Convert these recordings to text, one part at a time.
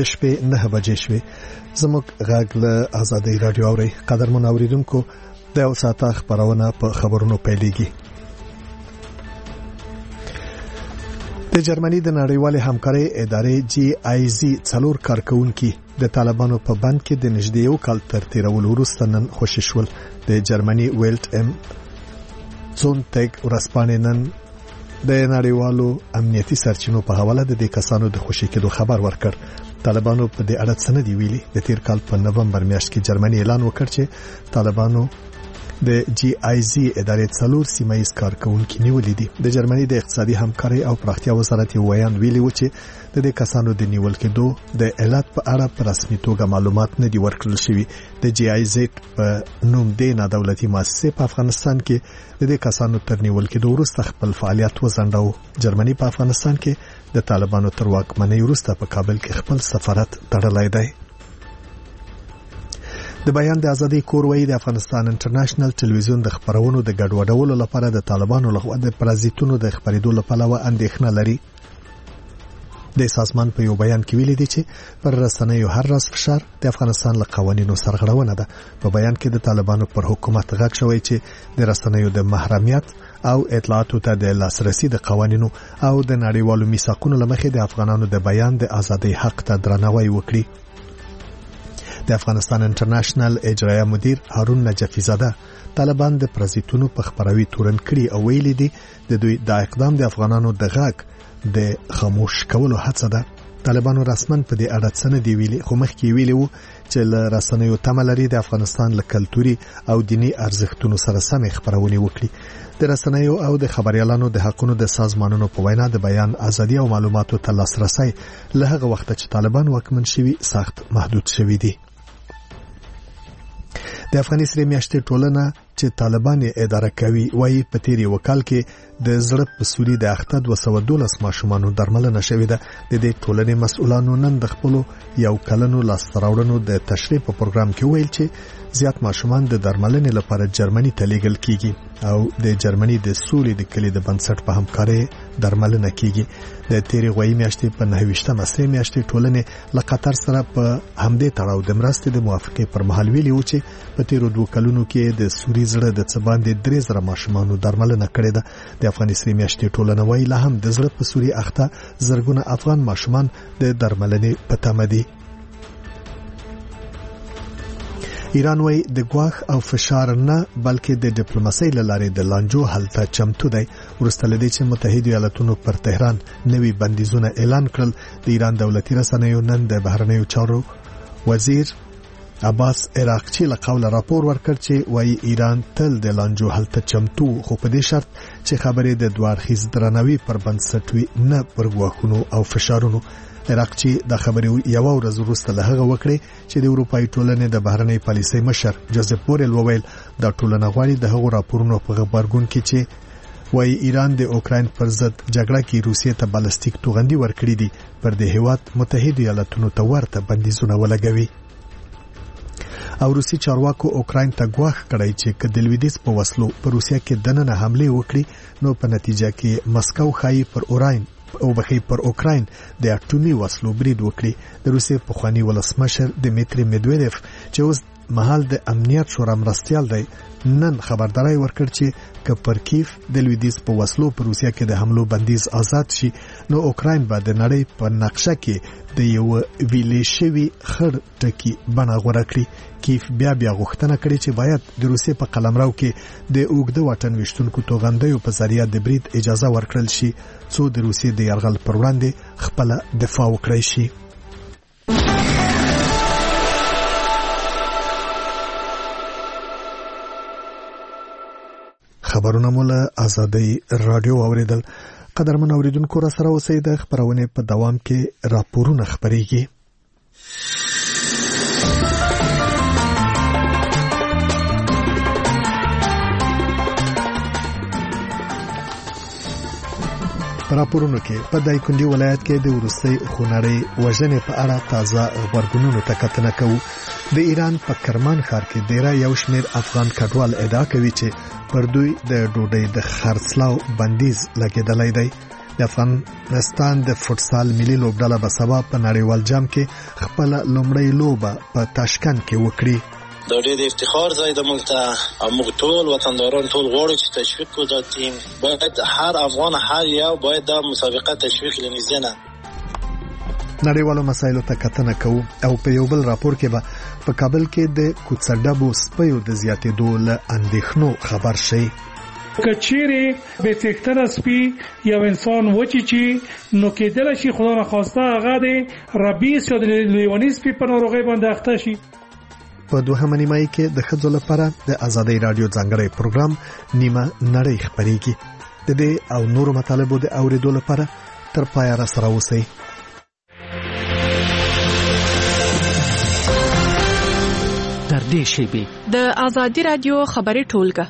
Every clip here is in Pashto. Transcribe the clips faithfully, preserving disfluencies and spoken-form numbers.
شپې نه بجې شوې. زموږ غږ له آزادۍ رادیو اوري. قدرمن اوریدونکو د یو ساعته خبرونه په خبرونو پیلېږي. د جرمني د نړیوالې همکارۍ ادارې جی آی زی څلور کارکونکي د طالبانو په بند کې د نږدې یو کال تر تیرولو وروسته نن خوشي شول. د جرمني ویلټ ام زونتګ ورځپاڼې نن د نړیوالو امنیتي سرچینو په حواله د دې کسانو د خوشي کېدو خبر ورکړ. طالبانو په دې اړه څه نه دی ویلي. د تیر کال په نومبر میاشت کې جرمني اعلان وکړ چې طالبانو د جی آی زی ادارې څلور سیمایي کارکونکي نیولې دي. د جرمني د اقتصادي همکارۍ او پراختیا وزارت یو ویان ویلي و چې د دې کسانو د نیول کېدو د علت په اړه په رسمي توګه معلومات نه دي ورکړل شوي. د جی آی زی په نوم د نادولتي مؤسسې په افغانستان کې د دې کسانو تر نیول کېدو وروسته خپل فعالیت وزنډاو. جرمني په افغانستان کې د طالبانو تر واکمنۍ وروسته په کابل کې خپل سفارت تړلی دی. د بیان د ازادۍ کوروي د افغانستان انټرنیشنل ټلویزیون د خبرونو د ګډوډولو لپاره د طالبانو لخوا د پرازیتونو د خبرېدو لپاره اندېښنه لري. د سازمان په یو بیان کې ویلي دي چې پر رسنیو هر راز فشار د افغانستان له قوانینو سرغړونه ده. په بیان کې د طالبانو پر حکومت غږ شوی چې د رسنیو د محرمیت او اطلاعاتو ته د لاسرسي د قوانینو او د نړیوالو میثاقونو لمخې د افغانانو د بیان د ازادۍ حق ته درناوی وکړي. د افغانستان انټرنیشنل اجرایه مدیر هارون نجفی زاده طالبان د پرازیتونو په خبروي تورن کړي او ویلي دي د دوی د اقدام د افغانانو د غږ د خاموش کولو هڅه ده. طالبانو رسمن په دې اړه څه نه دی ویلي، خو مخکې ویلي وو چې له رسنیو تمه لري د افغانستان له کلتوري او دینی ارزښتونو سره سم خبرونه وکړي. د رسنیو او د خبريالانو د حقونو د سازمانونو په وینا د بیان ازادي او معلوماتو ته لاسرسي له هغه وخت چې طالبان واکمن شوي سخت محدود شوي دي. د افغاني سره میاشتې ټولنه چې طالبان یې اداره کوي وایي په تیری وکال کې د زړه په سوري د اخته دوه سوه دولس ماشومانو درملنه شوې ده. د دې ټولنې مسؤلانو نن د خپل یو کلنو لاستراوړنو د تشریح په پروګرام کې ویل چې زیات ماشومان د درملنې لپاره جرمني ته لیږل کیږي او د جرمني د سولې د کلی د بنسټ په همکارۍ درملنه کیږي. د تیری غوي میاشتې په نهویشتمه سره میاشتې ټولنې له قطر سره په همدې تړاو د مرستې د موافقې پر مهال ویلي و چې په تیرو دوه کلونو کې د سوري زړه د څباندې درې زره ماشومانو درملنه کړې ده. د افغاني سره میاشتې ټولنه وایي له هم د زړه په سوري اخته زرګونه افغان ماشومان د درملنې په تمه دي. ایران وای د ګواښ او فشار نه بلکې د ډیپلوماسۍ لارې د لانجو حل ته چمتو دی. ورسته لدی چې متحده ایالاتونو پر تهران نوي بندیزونه اعلان کړل. د ایران دولتي رسنیو نن د بهرنیو چارو وزیر عباس عراقچی له قوله راپور ورکړ چې وای ایران تل د لانجو حل ته چمتو، خو په دې شرط چې خبرې د دوه اړخیز درناوي پر بنسټ وي، نه پر ګواښونو او فشارونو. عراقچی د خبرې یو ورځ وروسته له هغه وکړي چې د اروپای ټولنې د بهرنۍ پالیسۍ مشر جوزف بورل وویل د ټولنه غواړي د هغو راپورونو په خبرګون کې چې وای ایران د اوکراین پر ضد جګړه کې روسیې ته بالستیک توغندي ورکړي دي پر د هیواد متحده ایالاتونو ته ورته بندیزونه ولګوي. او روسي چارواکو اوکراین ته ګواښ کړی چې که د لویدیځ په وسلو په روسیا کې دننه حمله وکړي نو په نتیجه کې مسکو خایي پر اوراین او بخې پر اوکراین د اټومي وسلو برید وکړي. د روسیې پخوانی ولسمشر دمیتری میدویدف چې اوس مهال د امنیت شورا مرستیال دی نن خبرداري ورکړ چې که پر کیف د لویدیځ په وسلو په روسیا کې د حملو بندیز آزاد شي نو اوکراین به د نړۍ په نقشه کې د یو ویلې شوی خړ ټکی بڼه غوړه کړي. کیف بیا بیا غوښتنه کړې چې باید د روسیې په قلمرو کې د اوګده واټن وشتونکو توغندیو په ذریعہ د برید اجازه ورکړل شي څو د روسیې د یرغل پر وړاندې خپل دفاع وکړي شي. خبرونه مولا آزادۍ رادیو اوریدل. قدرمن اوریدونکو را سره اوسئ. د خبرونه په دوام کې راپورونه خبريږي. راپورونه کې په دایکنډي ولایت کې د ورستۍ خونړۍ وژنې په اړه تازه خبرګونونو ته کتنه کوو. د ایران په کرمان ښار کې ډیره یو شمېر افغان کډوال ادعا کوي چې پر دوی د ډوډۍ د خرڅلاو بندیز لګیدلی دی. د افغانستان د فوتسال ملي لوبډله به سبا په نړیوال جام کې خپل لومړی لوبه په تاشکند کې وکړي. دا ډېر افتخار ځای د موږ ته موږ ټول وطنداران ټول غواړو چې تشویق کړو دا ټیم. باید هر افغان هر یو باید دا مسابقه تشویق لنږدې نه نړیوالو مسایلو ته کتنه کوو او په یو بل راپور کې به په کابل کې د کوڅډبو سپیو د زیاتېدو له اندېښنو خبر شي. کچېره به سکتر سپی یو انسان وچی چی نو کېدل شي خدا نه خواسته هغه د ربیس یا د لیونی سپی په ناروغي باندې اخته شي. په دوهمه نیمایي کې د ښځو لپاره د آزادۍ رادیو ځانګړی پروګرام نیمه نړۍ خپرېږي. د دې او نورو مطالبو د اورېدو لپاره تر پایه را سره اوسئ. در دې شیبې د آزادۍ رادیو خبري ټولګه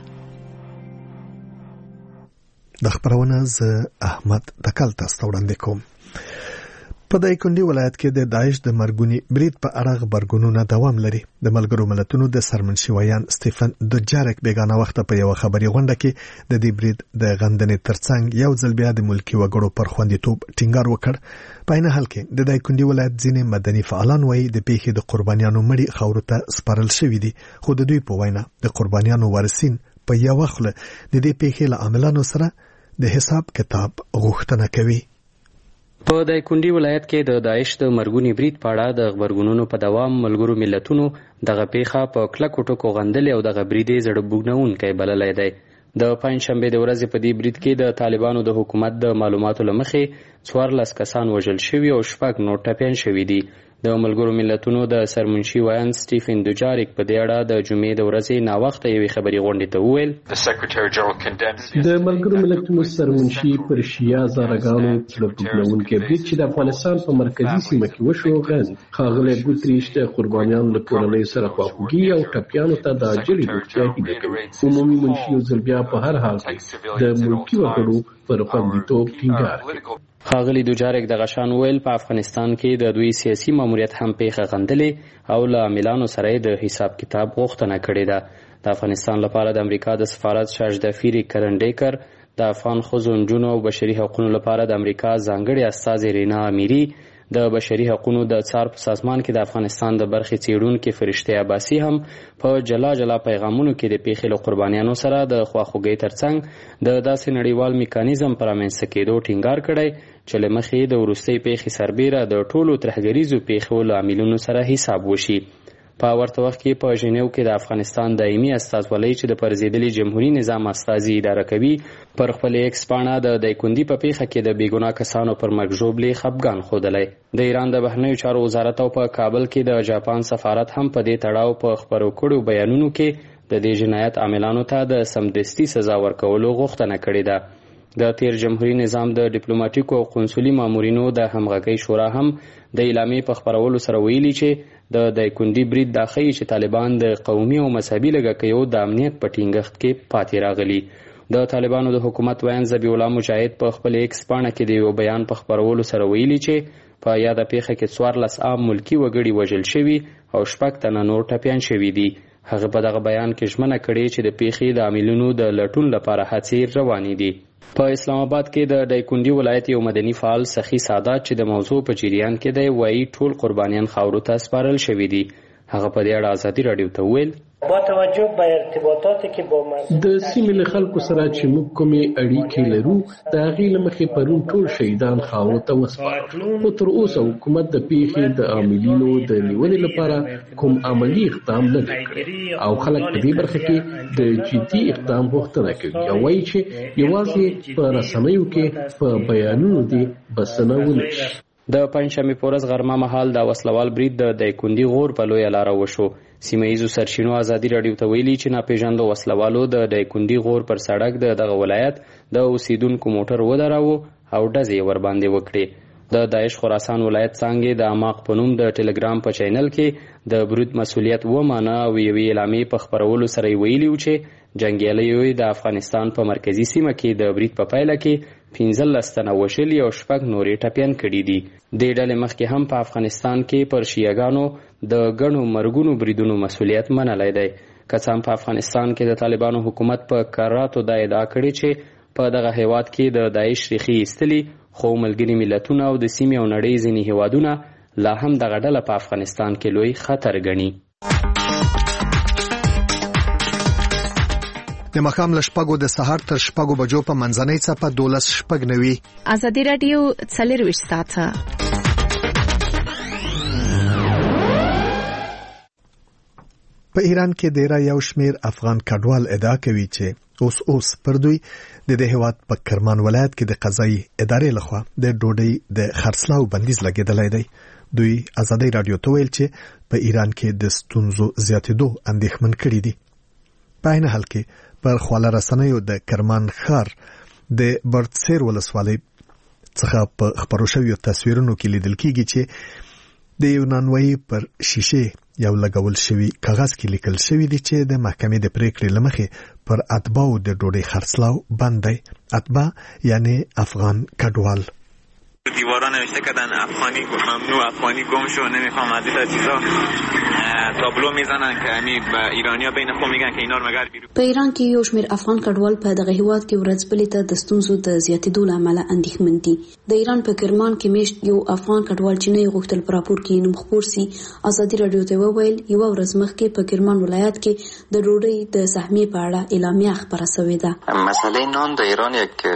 د خبرونه ز احمد تکل تاسو وړاندې کوم. په دایکنډي ولایت کې د داعش د مرګونی برید په اړه خبرګونونه دوام لري. د ملګرو ملتونو د سرمنشي سټیفن دوجارک بیگانه وخت په یو خبري غونډه کې د دې برید د غندنې ترڅنګ یو ځل بیا د ملکی وګړو پر خوندیتوب ټینګار وکړ. په عین حال کې د دایکنډي ولایت ځینې مدني فعالان وایي د پیښې د قربانیانو مړي خاورو ته سپارل شوې دي، خو د دوی په وینا د قربانیانو وارثین په یو وخت د دې پیښې له عاملانو سره د حساب کتاب غوښتنه کوي. په دایکنډي ولایت کې د داعش د مرګونی برید په اړه د خبرګونونو په دوام ملګرو ملتونو دغه پیښه په کلکو ټکو غندلې او دغه برید یې زړه بوږنونکی بللی دی. د پنجشنبې د ورځې په دې برید کې د طالبانو د حکومت د معلوماتو له مخې څوارلس کسان وژل شوي او شپږ نور ټپیان شوي دي. د ملګرو ملتونو د سرمنشي وایان سټیفن دوجارک په دې اړه د جمعې د ورځې ناوخته یوې خبري غونډې ته وویل د ملګرو ملتونو سرمنشي پر شیا زارګانو زړه بوږنونکی برید چې د افغانستان په مرکزي سیمه کې وشو غن ښاغلی ګوتریش د قربانیانو له کورنیو سره خواخوږي او ټپیانو ته د عاجلې روغتیا هیله کوي. عمومي منشي یو ځل بیا په هر حال کې د ملکي وګړو پر خوندیتوب ټینګار کوي. ښاغلي دوجارک د غشان ویل په افغانستان کې د دوی سیاسي ماموریت هم پیښه غندلې او له عاملانو سره د حساب کتاب غوښتنه کړې ده. د افغانستان لپاره د امریکا د سفارت شاژدفیری کرنډیکر، د افغان ښځو نجونو او بشري حقوقو لپاره د امریکا ځانګړي استازي رینا امیری، د بشري حقوقو د څار په سازمان کې د افغانستان د برخې څیړونکو فرشته عباسي هم په جلا جلا پیغامونو کې د پیښې له قربانیانو سره د خواخوږۍ ترڅنګ د داسې نړیوال میکانیزم پر رامنځته کېدو ټینګار کړی چې له مخې د وروستۍ پیښې سربیره د ټولو ترهګریزو پیښو له عاملینو سره حساب وشي. په ورته وخت کې په ژنیو کې د افغانستان دایمي استازولۍ چې د پرزیدلي جمهوریت نظام استازي اداره کوي پر خپل ایکس پاڼه د دایکنډي په پیښه کې د بیګناه کسانو پر مرګ ژوبلې خپګان ښودلی. د ایران د بهرنیو چارو وزارت او په کابل کې د جاپان سفارت هم په دې تړاو په خپرو کړو بیانونو کې د دې جنایت عاملانو ته د سمدستي سزا ورکولو غوښتنه کړې ده. د تیر جمهوریت نظام د ډیپلوماټیکو او قونسلي مامورینو د همغږۍ شورا هم د اعلامیې په خپرولو سره ویلي چې د دایکنډي برید دا ښیي چې طالبان د قومي او مذهبي لږکیو د امنیت په ټینګښت کې پاتې راغلي. د طالبانو د حکومت ویان ذبیح الله مجاهد په خپل ایکس پاڼه کې د یو بیان په خپرولو سره ویلي چې په یاده پیښه کې څوارلس عام ملکي وګړي وژل شوي او شپږ تنه نور ټپیان شوي دي. هغه په دغه بیان کې ژمنه کړې چې د پیښې د عاملینو د لټون لپاره هڅې روانې دي. په اسلام آباد کې د دایکنډي ولایت یو مدني فعال سخی سادات چې د موضوع په جریان کې دی وایي ټول قربانیان خاورو ته سپارل شوي دي. هغه په دې اړه آزادي رادیو ته وویل با توجه به ارتباطاتی که با د سیمې له خلکو سره چې موږ کومې اړیکې لرو د هغې له مخې پرون ټول شهیدان خاورو ته وسپارل، خو تر اوسه حکومت د پیښې د عاملینو د نیولې لپاره کوم عملي اقدام نه دی کړی او خلک په دې برخه کې د جدي اقدام غوښتنه کوي او وایي چې یوازې په رسنیو کې په بیانونو دې بسنه ونه شي. د پنجشنبې په ورځ غرمه مهال د وسلوال برید د دایکنډي غور په لویه لاره وشو. سیمه ییزو سرچینو آزادي رادیو ته ویلي چې ناپېژاندو وسلوالو د دایکنډي غور پر سړک د دغه ولایت د اوسیدونکو موټر ودراوه او ډزې ورباندې وکړې. د داعش خراسان ولایت څانګې د اماق په نوم د ټلګرام په چینل کې د برید مسؤلیت ومانه او یوې اعلامیې په خپرولو سره یې ویلي و چې جنګیالیو د افغانستان په مرکزي سیمه کې د برید په پایله کې پنځلس تنه وژلي او شپږ نورې ټپیان کړي دي. دې ډلې مخکې هم په افغانستان کې پر شیعهګانو د ګڼو مرګونو بریدونو مسؤلیت منلی دی. که څه هم په افغانستان کې د طالبانو حکومت په کراتو دا ادعا کړې چې په دغه هیواد کې د داعش ریښې ایستلي، خو ملګري ملتونه او د سیمې او نړۍ ځینې هیوادونه لا هم دغه ډله په افغانستان کې لوی خطر ګڼي. د ماښام له شپږو د سهار تر شپږو بجو په منځنۍ څپه دولس شپږ نوي. ازادي راډیو څلرویشت ساعته. په ایران کې ډیره یو شمیر افغان کډوال ادعا کوي چې اوس اوس پر دوی د دې هیواد په کرمان ولایت کې د قضایي ادارې لخوا د ډوډۍ د خرڅلاو بندیز لګیدلی دی. دوی ازادي راډیو ته ویل چې په ایران کې د ستونزو زیاتېدو اندېښمن کړي دي. په عین حال کې پر خواله رسنیو د کرمان ښار د برتسیر ولسوالۍ څخه په خبرو شویو تصویرونو کې لیدل کېږي چې د یونانوي پر شیشې یو لګول شوی کاغذ کې لیکل شوی دی چې د محکمې د پریکړې لمخې پر اتباعو د ډوډۍ خرڅلاو بند دی. اتباع یعنی افغان کډوال. دیوارا نوشته کردن افغانی ممنوع، افغانی گم شو، نمیخوام از این چیزا تابلو میزنن که یعنی ایرانیا بین خود میگن که اینا رو مگر بیرون. په ایران کې یو شمېر افغان کډوال په دغه هیواد کې ورځپلې ته د ستونزو د زیاتېدو له امله اندېښمن دي. د ایران په کرمان کې میشت یو افغان کډوال چې نه غوښتل په راپور کې نوم خپور سي ازادي راډیو ته وویل یو ورځ مخکې په کرمان ولایت کې د ډوډۍ د سهمیې په اړه اعلامیه خپره شوې ده. مسئله نان د ایران یک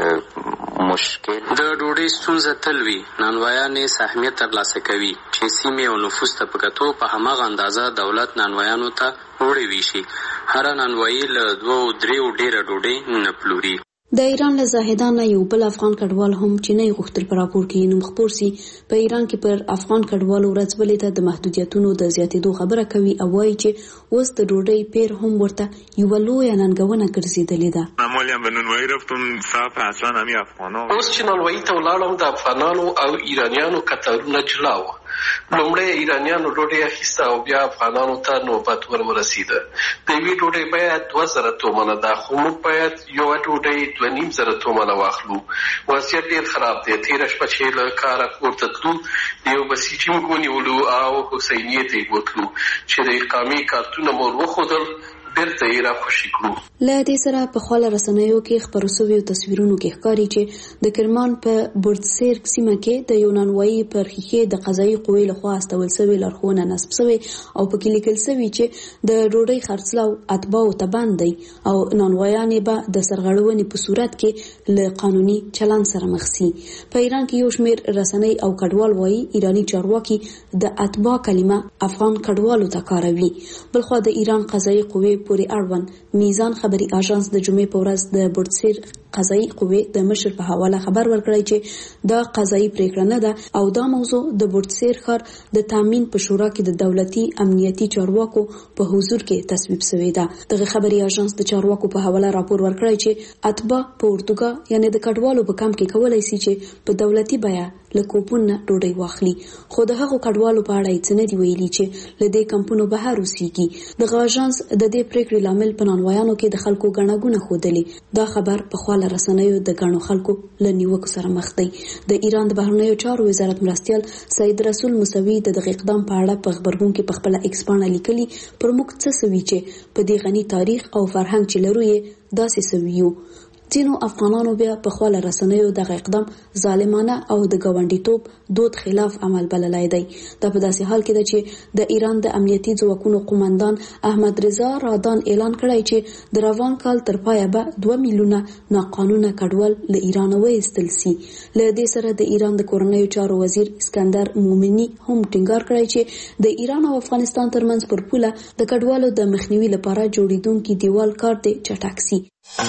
مشکل د ډوډۍ ستونزه تلوي، نانوایانې سهمیت ترلاسه کوي چې سیمې او نفوس ته په کتو په هماغه اندازه دولت نانوایانو ته وړي ویشي. هر نانوایي له دوه درې ډیره ډوډۍ نه پلوري. د ایران له زاهدانه یو بل افغان کډوال هم چې نه غوښتل په راپور کې نوم خپور سي په ایران کې پر افغان کډوالو ورځپلې ته د محدودیتونو د زیاتېدو خبره کوي او وایي چې اوس د ډوډۍ پیر هم ورته یوه لویه ننګونه ګرځېدلې ده. معمولا به نانوایی رفتم صاف اصلا همي افغانان. اوس چې نانوایی ته ولاړم د افغانانو او ایرانیانو کتارونه جلا و. لومړی ایرانیانو ډوډۍ اخیسته او بیا افغانانو ته نوبت ور ورسیده. د یوې ډوډۍ باید دوه زره تومنه ده، خو موږ باید یوه ډوډۍ دوه نیم زره تومنه واخلو. وضعیت ډېر خراب دی. تېره شپه چې له کاره کور ته تلو د یو بسیجي موږ ونیولو او حسینیې ته یې بوتلو چې د اقامې کارتونه مو ور وښودل، بیرته یې راخوشي کړو. له دې سره په خواله رسنیو کې خپرو شویو تصویرونو کې ښکاري چې د کرمان په برتسیر سیمه کې د یونانوایي پر ښیښې د قضایي قوې لخوا استول شوې لارښوونه نصب شوې او پکې لیکل شوي چې د ډوډۍ خرڅلاو اتباعو ته بند دی او نانوایانې به د سرغړونې په صورت کې له قانوني چلند سره مخ شي. په ایران کې یو شمېر رسنۍ او کډوال وایي ایراني چارواکي د اتباع کلمه افغان کډوالو ته کاروي. بلخوا د ایران قضایي قوې پورې اړوند میزان خبري اژانس د جمعې په ورځ د برتسیر قضایي قوې د مشر په حواله خبر ورکړی چې دا قضایي پریکړه نه ده او دا موضوع د برتسیر ښار د تامین په شورا کې د دولتي امنیتي چارواکو په حضور کې تصویب شوې ده. دغه خبري اژانس د چارواکو په حواله راپور ورکړی چې اتباع په اردوګاه یعنی د کډوالو په کم کې کولای شي چې په دولتي بیه له کوپون ډوډۍ واخلي، خو د هغو کډوالو په اړه یې څه نه دي ویلي چې له دې کمپونو بهر اوسېږي. دغه اژانس د دې پریکړې لامل په نانوایانو کې د خلکو ګڼه ګوڼه ښودلې. دا خبر په خواله رسنیو د ګڼو خلکو له نیوکو سره مخ دی. د ایران د بهرنیو چارو وزارت مرستیال سید رسول موسوي د دغه اقدام په اړه په خبرګون کې په خپله ایکس پاڼه لیکلي پر موږ څه سوي چې په دې غني تاریخ او فرهنګ چې لرو یې داسې سوي یو. ځینو افغانانو بیا په خواله رسنیو دغه اقدام ظالمانه او د ګاونډیتوب دود خلاف عمل بللی دی. دا په داسې حال کې ده چې د ایران د امنیتي ځواکونو قومندان احمد رضا رادان اعلان کړی چې د روان کال تر پایه به دوه میلیونه ناقانونه کډوال له ایران وایستل سي. له دې سره د ایران د کورنیو چارو وزیر اسکندر مومنی هم ټینګار کړی چې د ایران او افغانستان ترمنځ پر پوله د کډوالو د مخنیوي لپاره جوړیدونکي دیوال کار دی چټک سي.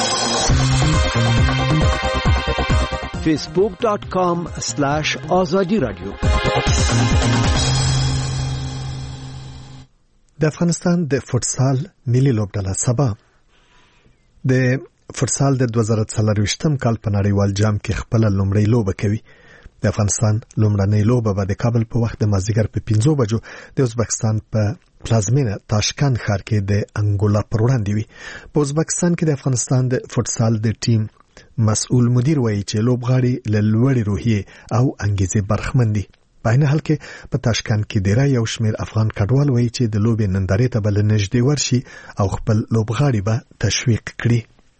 facebook dot com slash azadi radio. د افغانستان د فوتسال ملي لوبډله سبا د فوتسال د دوه زره څلرویشتم کال په نړیوال جام کې خپل لومړی لوبه کوي. د افغانستان لومړنۍ لوبه به د کابل په وخت د مازدیګر په پنځو بجو د ازبکستان په پلازمینه تاشکند ښار کې د انګولا پر وړاندې وي. په ازبکستان کې د افغانستان د فوتسال د ټیم مسؤل مدیر وایي چې لوبغاړي له لوړې روحیې او انګیزې برخمن دي. په عین حال کې په تاشکند کې ډیری یو شمېر افغان کډوال وایي چې د لوبې نندارې ته به له نږدې ورشي او خپل لوبغاړي به تشویق کړي.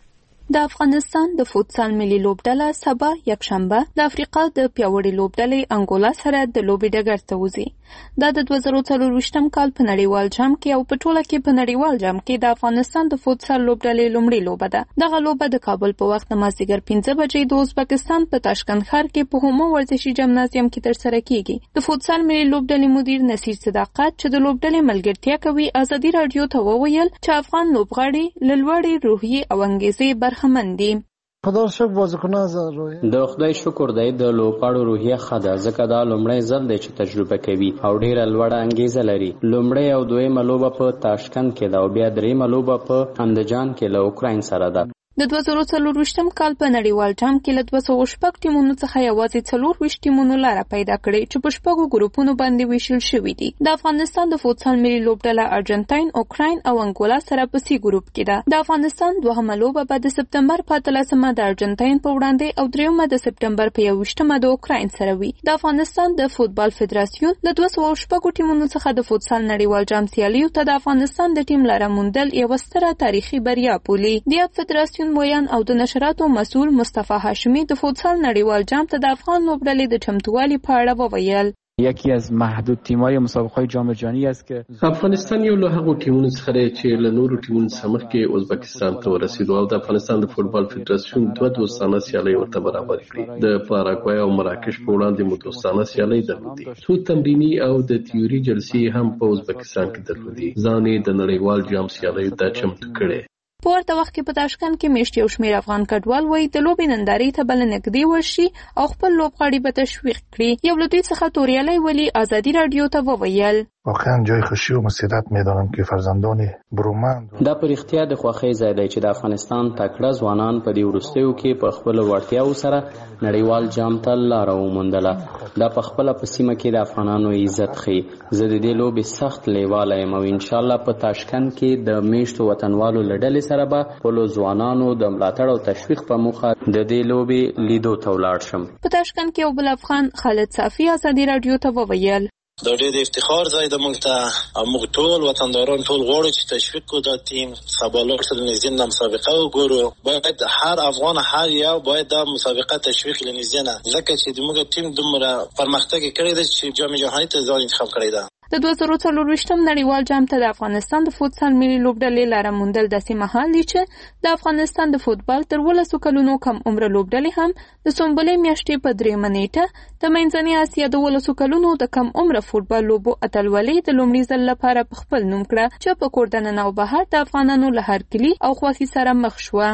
د افغانستان د فوتسال ملي لوبډله سبا یکشنبه د افریقا د پیاوړي لوبډلې انګولا سره د لوبې ډګر ته وځي. دا د دوه زره څلورویشتم کال په نړیوال جام کې او په ټوله کې په نړیوال جام کې د افغانستان د فوتسال لوبډلې لومړۍ لوبه ده. دغه لوبه د کابل په وخت د مازدیګر پنځه بجې د ازبکستان په تاشکند ښار کې په هومو ورزشي جمنازیم کې ترسره کیږي. د فوتسال ملي لوبډلې مدیر نصیر صداقت چې د لوبډلې ملګرتیا کوي ازادي رادیو ته وویل چې افغان لوبغاړي له لوړې روحیې او انګیزې برخمن دي. خدای شکر بازیکنان زروي د خدای شکر دی د لوبغاړو روحیه ښه ده ځکه دا لومړی ځل دی چې تجربه کوي او ډیره لوړه انګیزه لري. لومړی او دویمه لوبه په تاشکند کې ده او بیا دریمه لوبه په اندجان کې له اوکراین سره ده. د دوه زره څلورویشتم کال په نړیوال جام کې له دوه سوه شپږ ټیمونو څخه یوازې څلورویشت ټیمونو لاره پیدا کړې چې په شپږو ګروپونو باندې ویشل شوي دي. د افغانستان د فوتسال ملي لوبډله ارجنټاین، اوکراین او انګولا سره په سی ګروپ کې ده. د افغانستان دوهمه لوبه به د سپتمبر په اتلسمه د ارجنټاین په وړاندې او دریمه د سپتمبر په یوویشتمه د اوکراین سره وي. د افغانستان د فوتبال فدراسیون له دوه سوه شپږو ټیمونو څخه د فوتسال نړیوال جام سیالیو ته د افغانستان د ټیم لاره موندل یوه ستره تاریخي بریا بولي. د فدراسیون ویان او د نشراتو مسؤل مصطفی هاشمی د فوتسال نړیوال جام ته د افغان لوبډلې د چمتووالي په اړه وویل. یکی از محدود تیم‌های مسابقه‌های جام جهانی است که افغانستان یو له هغو ټیمونو څخه دی چې له نورو ټیمونو څخه مخکې ازبکستان ته ورسېدو او د افغانستان د فوټبال فدراسیون دوه دوستانه سیالۍ ورته برابر کړې. د پاراګوای او مراکش په وړاندې مو دوستانه سیالۍ درلودې. څو تمریني او د تیوري جلسې هم په ازبکستان کې درلودې. ځان یې د نړیوال جام سیالیو ته چمتو کړی. په ورته وخت کې په تاشکند کې میشت یو شمېر افغان کډوال وایي د لوبې نندارې ته به له نږدې ورشي او خپل لوبغاړي به تشویق کړي. یو له دوی څخه توریالی ولي ازادي راډیو ته وویل. واقعا جای خوشی و مسرت میدانم که فرزندان برومند دا پر اختیار د خوښۍ ځای دی چې د افغانستان تکړه ځوانان په دې وروستیو کې په خپل وړتیاو سره نړیوال جام ته لاره وموندله. دا په خپل په سیمه کې د افغانانو عزت ښيي. زه د دې لوبې سخت لیواله یم او ان شاء الله په تاشکند کې د میشتو وطنوالو له ډلې سره به خپلو ځوانانو د ملاتړ او تشویق په موخه د دې لوبې لیدو ته ولاړ شم. په تاشکند کې یو بل افغان خالد صافي ازادي راډیو ته وویل. دا ډېر افتخار ځای د موږ ته موږ ټول وطنداران ټول غواړو چې تشویق کو دا تیم سبا لاړ سره نږدې د مسابقه وګورو. باید هر افغان هر یو باید دا مسابقه تشویق لنږدې نه ځکه چې د موږ تیم دومره پرمختګ کړی دی چې جام جهانی ته ځان انتخاب کړی دی. د دوه زره څلورویشتم نړیوال جام ته د افغانستان د فوتسال ملي لوبډلې لاره موندل داسې مهال دی چې د افغانستان د فوتبال تر ولسو کلونو کم عمره لوبډلې هم د سنبلې میاشتې په دریمه نیټه د منځنۍ اسیا د ولسو کلونو د کم عمره فوتبال لوبو اتلولۍ د لومړي ځل لپاره په خپل نوم کړه چې په کور دننه او بهر د افغانانو له هرکلي او خوښۍ سره مخ شوه.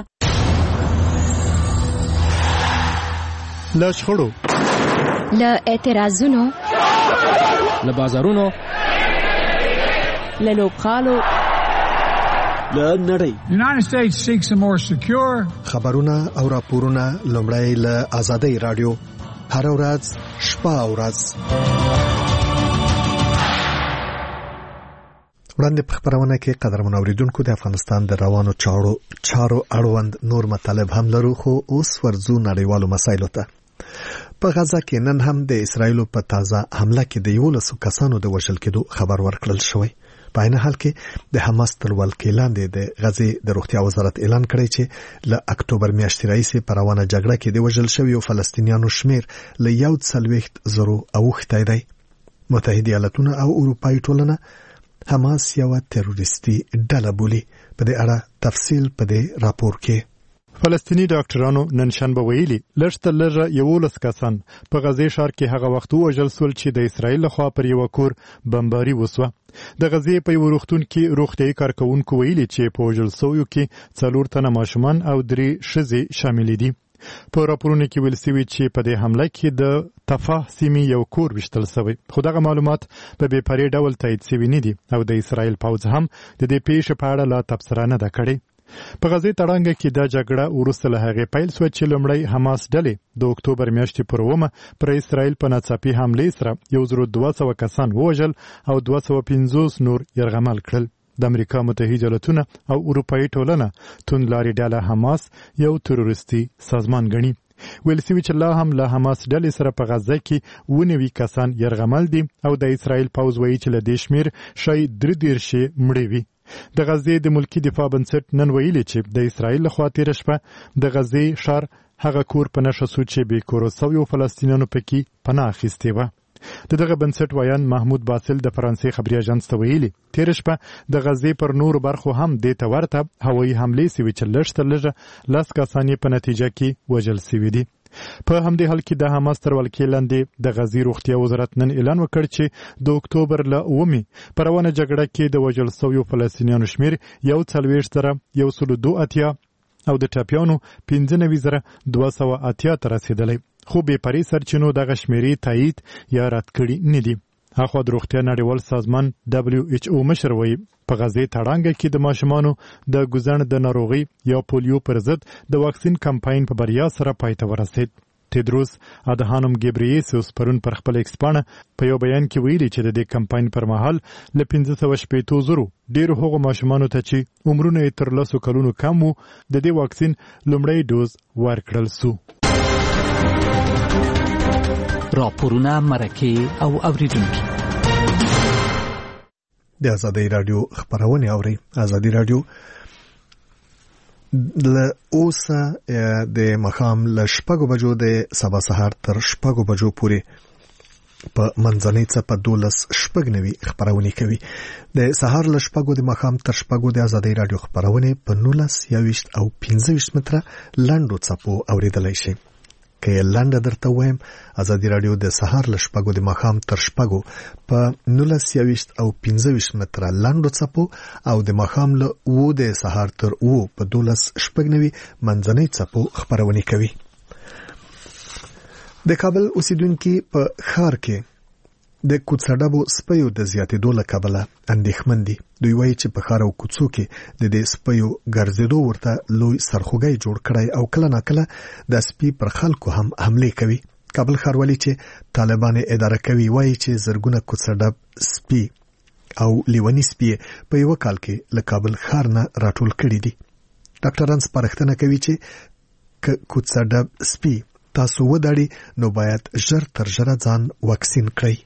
له شخړو، له اعتراضونو، له بازارونو، له لوبغالو، له نړۍ. United States seeks a more secure خبرونه او راپورونه لومړی له آزادۍ راډیو هر ورځ شپه او ورځ وړاندې په خبرونه کې قدرمن اوریدونکو د افغانستان د روانو چارو چارو اړوند نور مطالب هم لرو خو اوس ورځو نړیوالو مسایلو ته. په غزا کې نن هم د اسرایل په تازه حمله کې د یو لسو کسانو د وژل کېدو خبر ورکړل شوی. په عین حال کې د حماس تر ولکې لاندې د غزې د روغتیا وزارت اعلان کړی چې له اکتوبر میاشتې راهیسې په روانه جګړه کې د وژل شویو فلسطینیانو شمیر له یو څلوېښت زرو اوښتی دی. متحده ایالاتونه او اروپایي ټولنه حماس یو تروریستي ډله بولي. په دې اړه تفصیل په دې راپور کې. فلسطینی ډاکټرانو نن شنبه ویلي لږ تر لږه یولس کسان په غزې ښار کې هغه وخت وژل شول چې د اسرایل لخوا پر یو کور بمباري وسوه. د غزې په یو روغتون کې روغتیايي کارکونکو ویلي چې په وژل شویو کې څلور تنه ماشومان او درې ښځې شامل دي. په راپورونو کې ویل شوي چې په دې حمله کې د تفاح سیمې یو کور ویشتل شوی، خو دغه معلومات په بې پرې ډول تایید شوي نه دي او د اسرایل پوځ هم د دې پیښې په اړه لا تبصره نه ده کړې. په غزې تړانګه کې دا جګړه وروسته له هغې پیل شوه چې لومړی حماس ډلې د اکتوبر میاشتې پر اوومه پر اسرایل په ناڅاپي حملې سره یو زر دوه سوه کسان ووژل او دوه سوه پنځوس نور یرغمل کړل. د امریکا متحده ایالاتونه او اروپایي ټولنه توندلارې ډله حماس یو تروریستي سازمان ګڼي. ویل شوي چې لا هم له حماس ډلې سره په غزه کې اووه نوي کسان یرغمل دي او د اسرایل پوځ وایي چې له دې شمېر شاید درې دېرش یې مړه وي. د غزې د ملکی دفاع بنسټ نن ویلي چې د اسرایل لخوا تیر شپه د غزې شار هغه کور په نشه سو چې به کورو سویو فلسطینیانو پکې پناه اخیستې وه. د دغه بنسټ ویان محمود باسل د فرانسې خبري اژانس ته ویلي تیر شپه د غزې پر نور برخو هم د ته ورته هوایي حملې سوي چې لږ تر لږه لاس کسانې په نتیجه کې وژل سوي دي. په همدې حال کې د حماس تر ولکې لاندې د غزې روغتیا وزارت نن اعلان وکړ چې د اکتوبر له اومې په روانه جګړه کې د وژل سویو فلسطینیانو شمېر یو څلوېښت زره یو سل دوه اتیا او د ټپیانو پنځه نوي زره دوه سوه اتیا ته رسېدلی، خو بې پرې سرچینو دغه شمېرې تایید یا رد کړي نه دي. اخوا د روغتیا نړیوال سازمان دبلیو ایچ او مشر وایي په غزې تړانګه کې د ماشومانو د ګوزڼ د ناروغۍ یا پولیو پر ضد د واکسین کمپاین په بریا سره پای ته ورسېد. تدروس ادهانم ګبرییسوس پرون پر خپل ایکس پاڼه په یو بیان کې ویلي چې د دې کمپاین پر مهال له پنځه سوه شپېتو زرو ډېرو هغو ماشومانو ته چې عمرونه یې تر لسو کلونو کم وو د دې واکسین لومړی ډوز ورکړل سو. راپورونه، مرکې او اوریدونکي د ازادي رادیو خبرونه اوري. ازادي رادیو له اوسه د مخام له شپږو بجو د سبا سهار تر شپږو بجو پورې په منځنۍ څپه دولس شپږ نوي خبرونه کوي. د سهار له شپږو د مخام تر شپږو د ازادي رادیو خبرونه په نولس یويشت او پنځه ویشت متره لاندو څپو اوریدلای شي. که لنډه درته وایم ازادي رادیو د سهار له شپږو د ماښام تر شپږو په نولس یويشت او پنځه ویشت متره لاندو څپو او د ماښام له اوو د سهار تر اوو په دولس شپږ نوي منځنۍ څپو خپرونې کوي. د کابل اوسیدونکي په ښار کې د کوڅه‌ډبو سپیو د زیاتېدو له کبله اندېښمن دي. دوی وایي چې په ښار او کوڅو کې د دې سپیو ګرځېدو ورته لوی سرخوږی جوړ کړی او کله ناکله د سپي پر خلکو هم حملې کوي. کابل ښاروالي چې طالبان اداره کوي وایي چې زرګونه کوڅه‌ډب سپي او لیونی سپي په یو کال کې له کابل ښار نه راټول کړي دي. ډاکټران سپارښتنه کوي چې کوڅه‌ډب سپي تاسو وداړي نو باید ژر تر ژره ځان واکسین کړئ.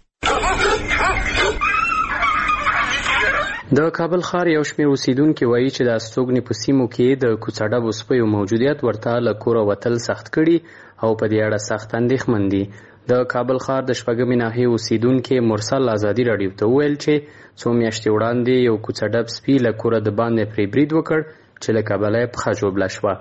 د کابل ښار یو شمېر اوسیدونکي وایي چې د استوګنې په سیمو کې د کوڅه‌ډبو سپیو موجودیت ورته له کوره وتل سخت کړي او په دې اړه سخت اندېښمن دي. د کابل ښار د شپږمې ناحیې اوسیدونکي مرسل ازادي راډیو ته وویل چې څو میاشتې وړاندې یو کوڅه‌ډب سپي له کوره د باندې پرې برید وکړ چې له کبله یې پښه ژوبله شوه.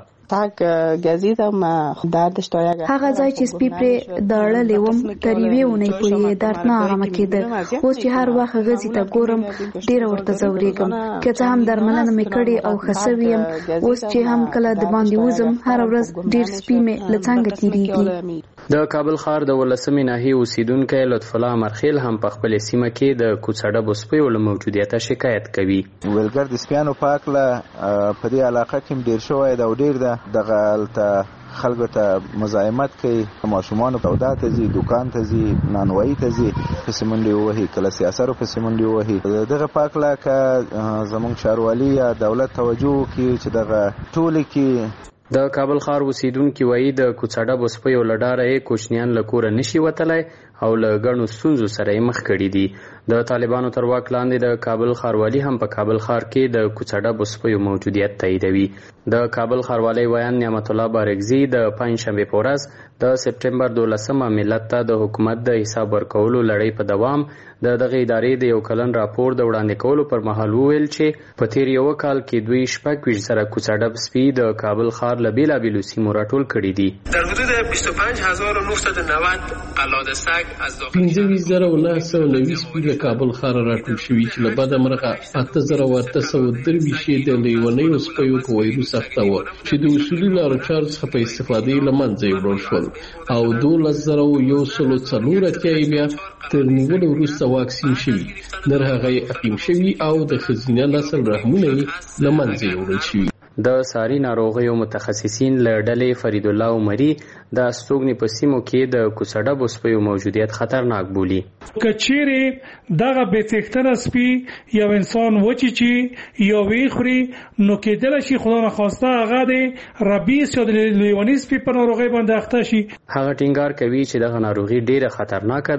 هغه ځای چې سپي پرې داړلې وم تر یوې اونۍ پورې درد نه آرامه کېده. اوس چې هر وخت غزي ته ګورم ډېره ورته ځورېږم. که څه هم درملنه مې کړې او ښه سوې یم، اوس چې هم کله د باندې وځم هره ورځ ډېر سپي مې له څنګه تېرېږي. د کابل ښار د ولسمې ناحیې اوسیدونکی لطف الله امرخیل هم په خپلې سیمه کې د کوڅه‌ډبو سپیو له موجودیته شکایت کوي. ولګر د سپیانو په هکله په دې علاقه کې ډېر شوی ده او ډېر ده دغه هلته خلکو ته مزاحمت کوي. ماشومانو سودا ته ځي، دکان ته ځي، نانوایي ته ځي، پسې منډې ووهي، کله سیاسرو پسې منډې ووهي. دغه په هکله که زموږ ښاروالي یا دولت توجه وکړي چې دغه ټولې کې د کابل ښار اوسیدونکي وایي د کوڅه‌ډبو سپیو له ډاره یې کوچنیان له کوره نشي وتلی او له ګڼو ستونزو سره یې مخ کړي دي. د طالبانو تر واک لاندې د کابل ښاروالي هم په کابل ښار کې د کوڅه‌ډبو سپیو موجودیت تاییدوي. د کابل ښاروالۍ ویان نعمت الله بارکزي د پنجشنبې په ورځ د سپټمبر دولسمه ملت ته د حکومت د حساب ورکولو لړۍ په دوام د دغه ادارې د یو کلن راپور د وړاندې کولو پر مهال وویل چې په تیر یو کال کې دوی شپږ ویشت زره کوڅه‌ډب سپي د کابل ښار له بېلابېلو سیمو راټول کړي دي. در حدود بیست و پنج هزار و نهصد و نود قلاده سگ از پنځه ویشت زره و نهه سوه و نوي سپي له کابل ښاره راټول شوي چې له بده مرغه اته زره و اته سوه درویشت یې د لیونیو سپیو په ویروس اخته وو چې د اصولي لارو چارو څخه په استفادې له منځه یې وړل شول او دولس زره و یو سل و څلور اتیا یې بیا تر نیولو وروسته واکسین شوي. نر هغه یې عقیم شوي او د ښځینه نسل رحمونه یې له منځه یې وړل شوي. د ساري ناروغیو متخصصین له ډلې فرید الله عمري د استوګنې په سیمو کې د کوڅه‌ډبو سپیو موجودیت خطرناک بولي. که چیرې دغه بې څښتنه سپي یو انسان وچیچي یا ویخوري نو کېدلی شي خدا نخواسته هغه د ربیس یا د لیوني سپي په ناروغۍ باندې اخته شي. هغه ټینګار کوي چې دغه ناروغي ډېره خطرناکه ده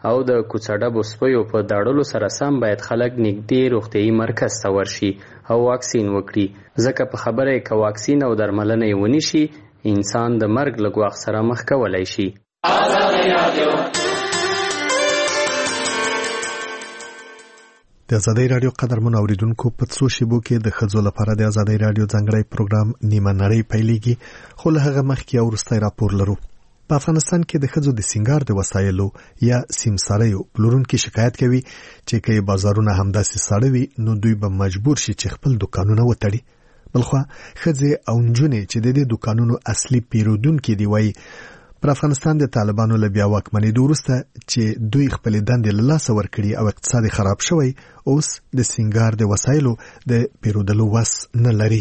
او د کوڅډبو سپیو په داړلو سره سم باید خلک نږدې روغتیايي مرکز ته ورشي او واکسین وکړي، ځکه په خبره کې واکسین او درملنه یې ونشي انسان د مرګ له ګواښ سره مخ کولی شي. د ازادۍ رادیو قدرمن اوریدونکو په څو شیبو کې د ښځو لپاره د ازادۍ رادیو ځانګړی پروګرام نیمه نړۍ پیلېږي، خو له هغه مخکې یو وروستی راپور لرو. په افغانستان کې د ښځو د سینګار د وسایلو یا سیمساریو پلورونکي شکایت کوي چې که بازارونه همداسې ساړه وي نو دوی به مجبور شي چې خپل دکانونه وتړي. بلخوا ښځې او نجونې چې د دې دکانونو اصلي پیرودونکي دي وایي پر افغانستان د طالبانو له بیا واکمنېدو وروسته چې دوی خپلې دندې له لاسه ورکړي او اقتصاد خراب شوی، اوس د سینګار د وسایلو د پیرودلو وس نه لري.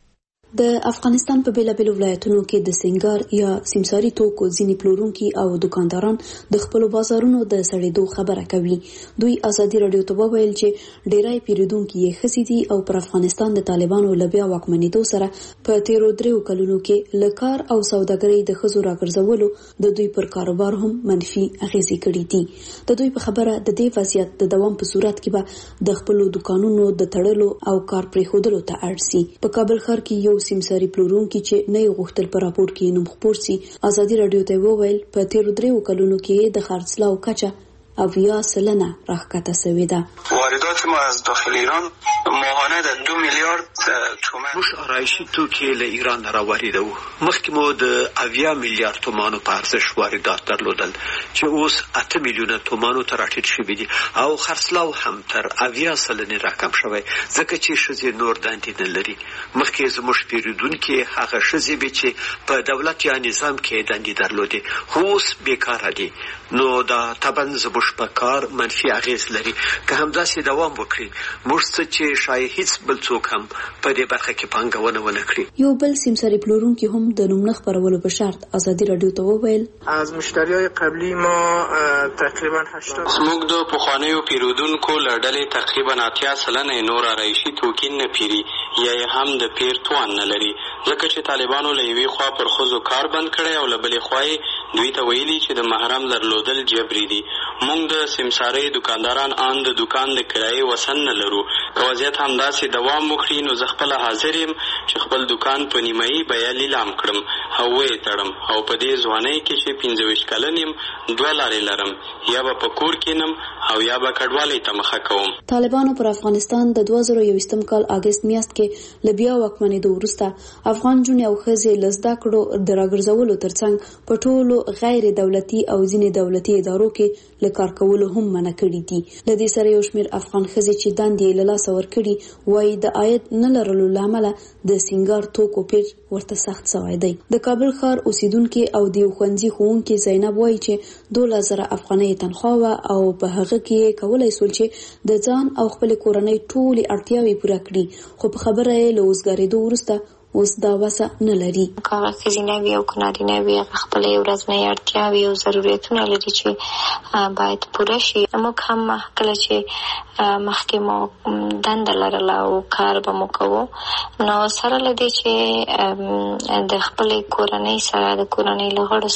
د افغانستان په بیلابیلو ولایتونو کې د سینګار یا سیمساري توکو ځینې پلورونکي او دکانداران د خپلو بازارونو د سړېدو خبره کوي. دوی ازادي راډیو ته وویل چې ډېری پیرودونکي یې ښځې دي او پر افغانستان د طالبانو له بیا واکمنېدو سره په تیرو دریو کلونو کې له کار او سوداګرۍ د ښځو راګرځولو د دوی پر کاروبار هم منفي اغېزې کړي دي. د دوی په خبره د دې وضعیت د دوام په صورت کې به د خپلو دکانونو د تړلو او کار پرېښودلو ته اړ سي. په کابل ښار کې یو سیمساري پلورونکي چې نه یې غوښتل په راپور کې نوم خپور سي ازادي راډیو ته وویل په تیرو دریو کلونو کې د خرڅلاو کچه اویا سلنه راښکته شوې ده. واردات ما از داخل ایران ماهانه د دو میلیارد تومان موږ آرایشي توکي له ایران را واردوو. مخکې مو د اویا میلیارد تومانو په ارزښت واردات درلودل چې اوس اته میلیونه تومانو ته راټیټ شوي دي او خرڅلاو هم تر اویا سلنې راکم شوی، ځکه چې ښځې نور دندې نه لري. مخکې زموږ پیرودونکي هغه ښځې وې چې په دولت یا نظام کې دندې درلودې، خو اوس بیکاره دي، نو دا طبعا زموږ په کار منفي اغېز لري. که همداسې دوام وکړي موږ څه چې شاید هیڅ بل څوک هم په دې برخه کې پانګونه ونه کړي. یو بل سیمساري پلورونکي هم د نوم نه خپرولو په شرط ازادي راډیو ته وویل از مشتریای قبلی ما تقریبا هشتاد زموږ د پخوانیو پیرودونکو له ډلې تقریبا اتیا سلنه نور آرایشي توکي نه پیري یا یې هم د پیر توان نه لري، ځکه چې طالبانو له یوې خوا پر ښځو کار بند کړی او له بلې خوا یې دوی ته ویلي چې د محرم درلودل جبري دي. موږ د سیمسارۍ دکانداران ان د دکان د کرایې وسن نه لرو. که وضعیت همداسې دوام وکړي نو زه خپله حاضر یم چې خپل دکان په نیمایي بیه لیلام کړم او ویې تړم او په دې ځوانۍ کې چې پنځه ویشت کلن یم دوه لارې لرم، یا به په کور کینم او یا به کډوالۍ ته مخه کوم. طالبانو پر افغانستان د دوه زره یوویشتم کال اګست میاشت کې له بیا واکمنېدو وروسته افغان نجونې او ښځې له زده کړو د راګرځولو ترڅنګ په ټولو غیر دولتي او ځینې دولتي ادارو کې له کار کولو هم منع کړي دي. له دې سره یو شمېر افغان ښځې چې دندې له لاسه ورکړي وایي د عاید نه لرلو له امله د سینګار توکو پیر ورته سخت سوی دی. د کابل ښار اوسیدونکي او د یو ښوونځي ښوونکي زینب وایي چې دولس زره افغانۍ تنخوا وه او په هغه کې کولی سول چې د ځان او خپلې کورنۍ ټولې اړتیاوې پوره کړي، خو په خبره یې له وزګارېدو وروسته اوس دا وسه نه لري. هغه ښځینه وي او که نارینه وي هغه خپلې ورځنۍ اړتیاوې او ضرورتونه لري چې باید پوره شي. موږ هم کله چې مخکې مو دنده لرله او کار به مو کوو نو سره له دې چې د خپلې کورنۍ سره د کورنۍ له غړو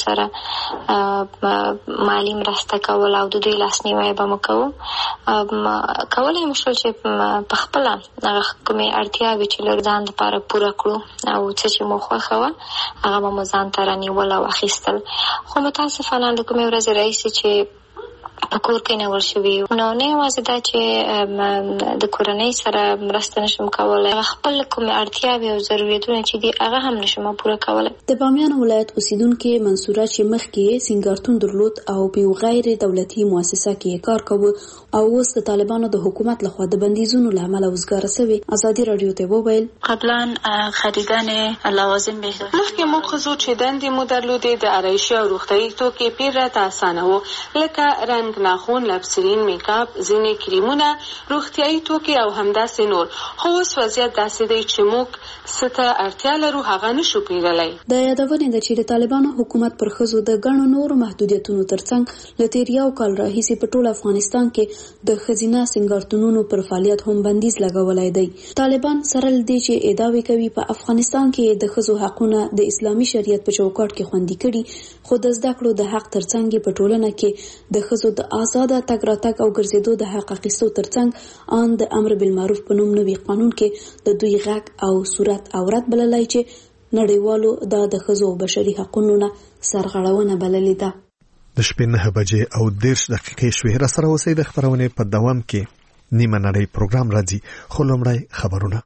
سره مالي مرسته کول او د دوی لاسنیوی به مو کوو. کولی مو شول چې په خپله هغه کومې اړتیاوې چې لرو ځان دپاره پوره کړو او څه چې مو خوښه وه هغه به مو ځان ته رانیول او اخیستل. خو متاسفانه د کومې ورځې راهیسې چې په کور کې نیول شوي نو نه یوازې دا چې د کورنۍ سره مرسته نشم کولی، خپل کومې اړتیاوې او ضرورتونه چې دي هغه هم نشم پوره کولی. د بامیان ولایت اوسیدونکي منصوره چې مخکې سینګارتون درلود او په یو غیر دولتي مؤسسه کې کار کوي او اوس د طالبانو د حکومت لخوا د بندیزونو له امله وزګاره شوی، ازادي راډیو ته وویل قبلا خریدن لوازم بهداشت مخکې موږ ښځو چې دندې مو درلودې د آرایشي او روغتیایي توکي پیر راته اسانه و، لکه رنګ ناخون، لپسرین، میکاپ، ځینې کریمونه، روغتیایي توکي او همداسې نور. خو اوس وضعیت داسې دی چې موږ څه ته اړتیا لرو هغه نشو پیرلی. د یادونې ده چې د طالبانو حکومت پر ښځو د ګڼو نورو محدودیتونو ترڅنګ له تیر یو کال راهیسې په ټول افغانستان کې د خزینه سنگارتونونو پر فعالیت هم بندیز لګولای دی. طالبان سره لدی چې ادعاوې کوي په افغانستان کې د ښځو حقونه د اسلامي شریعت په چوکاټ کې خوندي کړي، خو د زده کړو د حق ترڅنګ په ټولنه کې د ښځو د آزاده تګ راتګ او ګرځېدو د حق اخیستو ترڅنګ ان د امر بالمعروف په نوم نوي قانون کې د دوی غږ او صورت عورت بللای چې نړیوالو دا د ښځو بشري حقونو نه سرغړونه بللې ده. د شپې نه بجې او دېرش دقیقې شوې. را سره اوسئ د خبرونې په دوام کې نیمه نړۍ پروګرام راځي، خو لومړی خبرونه.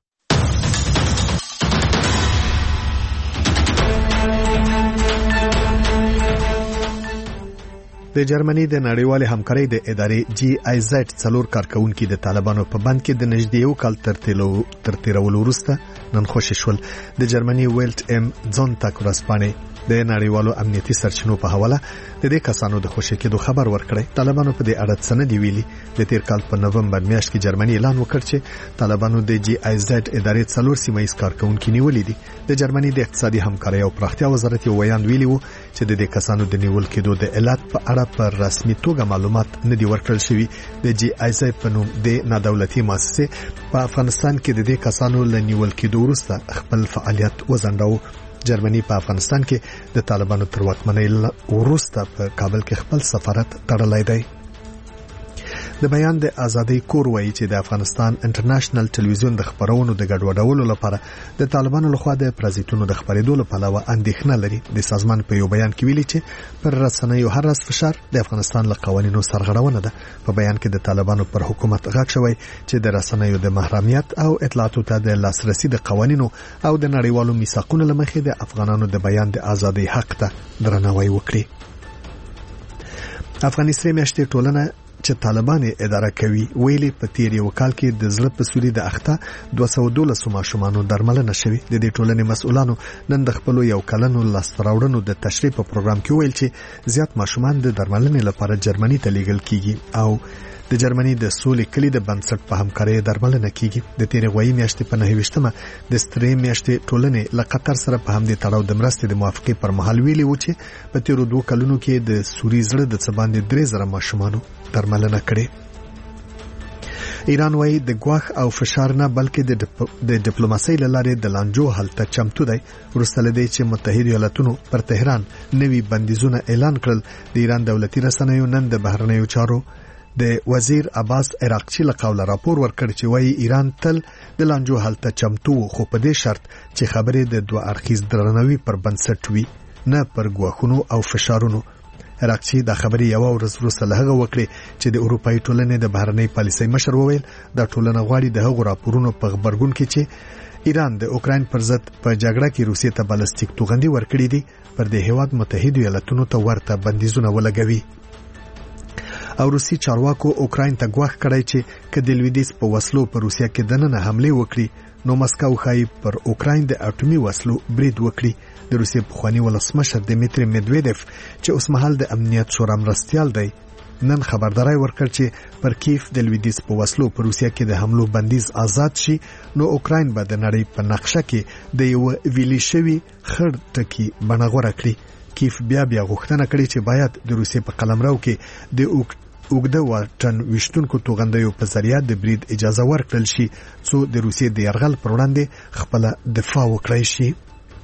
د جرمني د نړیوال همکارۍ د ادارې جی آی زد څلور کارکونکي د طالبانو په بند کې د نږدې یو کال تر تیرولو وروسته نن خوشي شول. د جرمني ویلټ ام ځونتاګ ورځپاڼې د نړیوالو امنیتي سرچینو په حواله د دې کسانو د خوشي کېدو خبر ورکړی. طالبانو په دې اړه څه نه دی ویلي. د تیر کال په نومبر میاشت کې جرمني اعلان وکړ چې طالبانو د جی آی زد ادارې څلور سیمایي کارکونکي نیولې دي. د جرمني د اقتصادي همکارۍ او پراختیا وزارت یو ویان ویلي وو چې د دې کسانو د نیول کېدو د علت په اړه پر رسمي توګه معلومات نه دی ورکړل شوی. د جی آی زد په نوم د نادولتي مؤسسه په افغانستان کې د دې کسانو ل نیول کېدو وروسته خپل فعالیت وزنډاو. جرمني په افغانستان کې د طالبانو تر واکمنۍ وروسته په کابل کې خپل سفارت تړلی دی. د بیان د ازادۍ کور وایي چې د افغانستان انټرنیشنل ټلویزیون د خبرونو د ګډوډولو لپاره د طالبانو لخوا د پرازیتونو د خبرېدو لپاره اندېښنه لري. د سازمان په یو بیان کې ویلي چې پر رسنیو هر راز فشار د افغانستان له قوانینو سرغړونه ده. په بیان کې د طالبانو پر حکومت غږ شوی چې د رسنیو د محرمیت او اطلاعاتو ته د لاسرسي د قوانینو او د نړیوالو میثاقونو له مخې د افغانانو د بیان د ازادۍ حق ته درناوی وکړي. افغاني سرې میاشتې ټولنه چې طالبان اداره کوي ویلي په تیر یو کال کې د زړه په سوري د اخته دوه سوه دولس ماشومانو درملنه شوې. د دې ټولنې مسؤلانو نن د خپل یو کلنو لاسته راوړنو د تشریح په پروګرام کې ویل چې زیات ماشومان د درملنې لپاره جرمني ته لیږل کیږي او د جرمني د سولې کلی د بنسټ په همکارۍ درملنه کیږي. د تیر غوي میاشتې په نهه ویشتمه د سترې میاشتې ټولنې له قطر سره په همدې تړاو د مرستې د موافقې پر مهال ویلي و چې په تیرو دوه کلونو کې د سوري زړه د څه باندې درې زره ماشومانو درملنه کړې. ایران وايي د ګواښ او فشار نه بلکې د ډیپلوماسۍ له لارې د لانجو حل ته چمتو دی. وروسته له دې چې متحده ایالاتونو پر تهران نوي بندیزونه اعلان کړل، د ایران دولتي رسنیو نن د بهرنیو چارو د وزیر عباس عراقچی له قوله راپور ورکړ چې وايي ایران تل د لانجو حل ته چمتو، خو په دې شرط چې خبرې د دوه اړخیز درناوي پر بنسټ وي، نه پر ګواښونو او فشارونو. عراقچی دا خبرې یو ورځ وروسته له هغه وکړې چې د اروپאי ټولنې د بهرنۍ پالیسۍ مشر وویل دا ټولنه غواړي د هغو راپورونو په خبرګون کې چې ایران د اوکراین پر ضد په جګړه کې روسیې ته بالستیک توغندي ورکړي دي پر دې هیواد متحده ایالاتونو ته ورته بندیزونه ولګوي. او روسي چارواکو اوکراین ته ګواښ کړی چې که د لویدیځ په وسلو په روسیا کې دننه حمله وکړي نو مسکو خای پر اوکراین د اټومي وسلو برید وکړي. د روسیې پخوانی ولسمشر دمیتری میدویدف چې اوس مهال د امنیت شورا مرستیال دی نن خبرداري ورکړ چې پر کیف د لویدیځ په وسلو په روسیا کې د حملو بندیز آزاد شي نو اوکراین به د نړۍ په نقشه کې د یو ویلي شوی خړ ټکی بڼغوره کړي. کیف بیا بیا غوښتنه کړې چې باید د روسیې په قلمرو کې د اوګده واټن وشتونکو توغندیو په ذریعہ د برید اجازه ورکړل شي څو د روسیې د یرغل پر وړاندې خپل دفاع وکړي شي.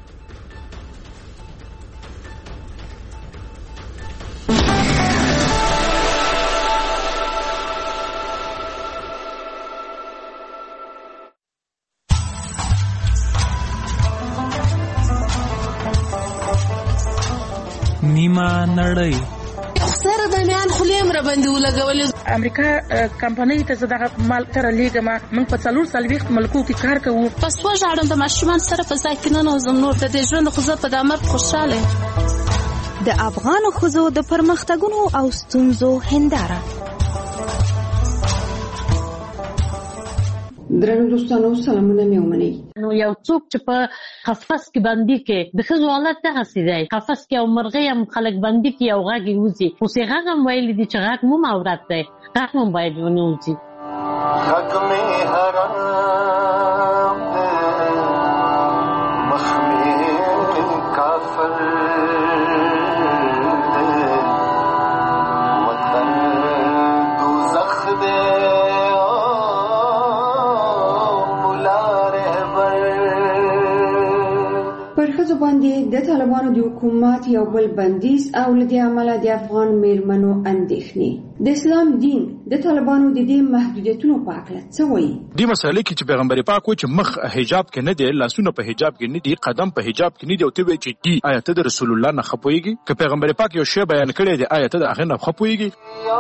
نیمه نړۍ سره د میان خلیم را باندې ولګولې. امریکا کمپنۍ ته زده مال تر لیګما موږ په څلور سلويخت ملکو کې کار کوو. پس و ژړم د ماشومان سره په ځای کې نه نوزم نور د دې ژوند خو زه په دامر خوشاله. د افغان ښځو د پرمختګونو او ستونزو هنداره. درنو دوستانو سلامونه مې ومنئ. نو یو څوک چې په قفس کې باندې کې د ښځو حالت دغسې دی، قفس کې او مرغۍ هم خلک باندې کې او غږ یې وځي، اوس یې غږ هم ویلی دي چې غږ مو عورت دی، غږ هم باید ونه وځي. غږ مې حرام دی مخ مې کافر دی وطن دوزخ دی پر ښځو باندې د طالبانو د حکومت یو بل بندیز او لدې عمله د افغان میرمنو اندېښنې. د اسلام دین د طالبانو د دې محدودیتونو په اړه څه وایي؟ دې مسئله کې چې پیغمبر پاک وایي چې مخ حجاب کې نه دی، لاسونه په حجاب کې نه دي، قدم په حجاب کې نه دی، او ته وایي چې دی آیت د رسول الله نه خپويږي. که پیغمبر پاک یو شی بیان کړی دی آیت د هغه نه خپويږي.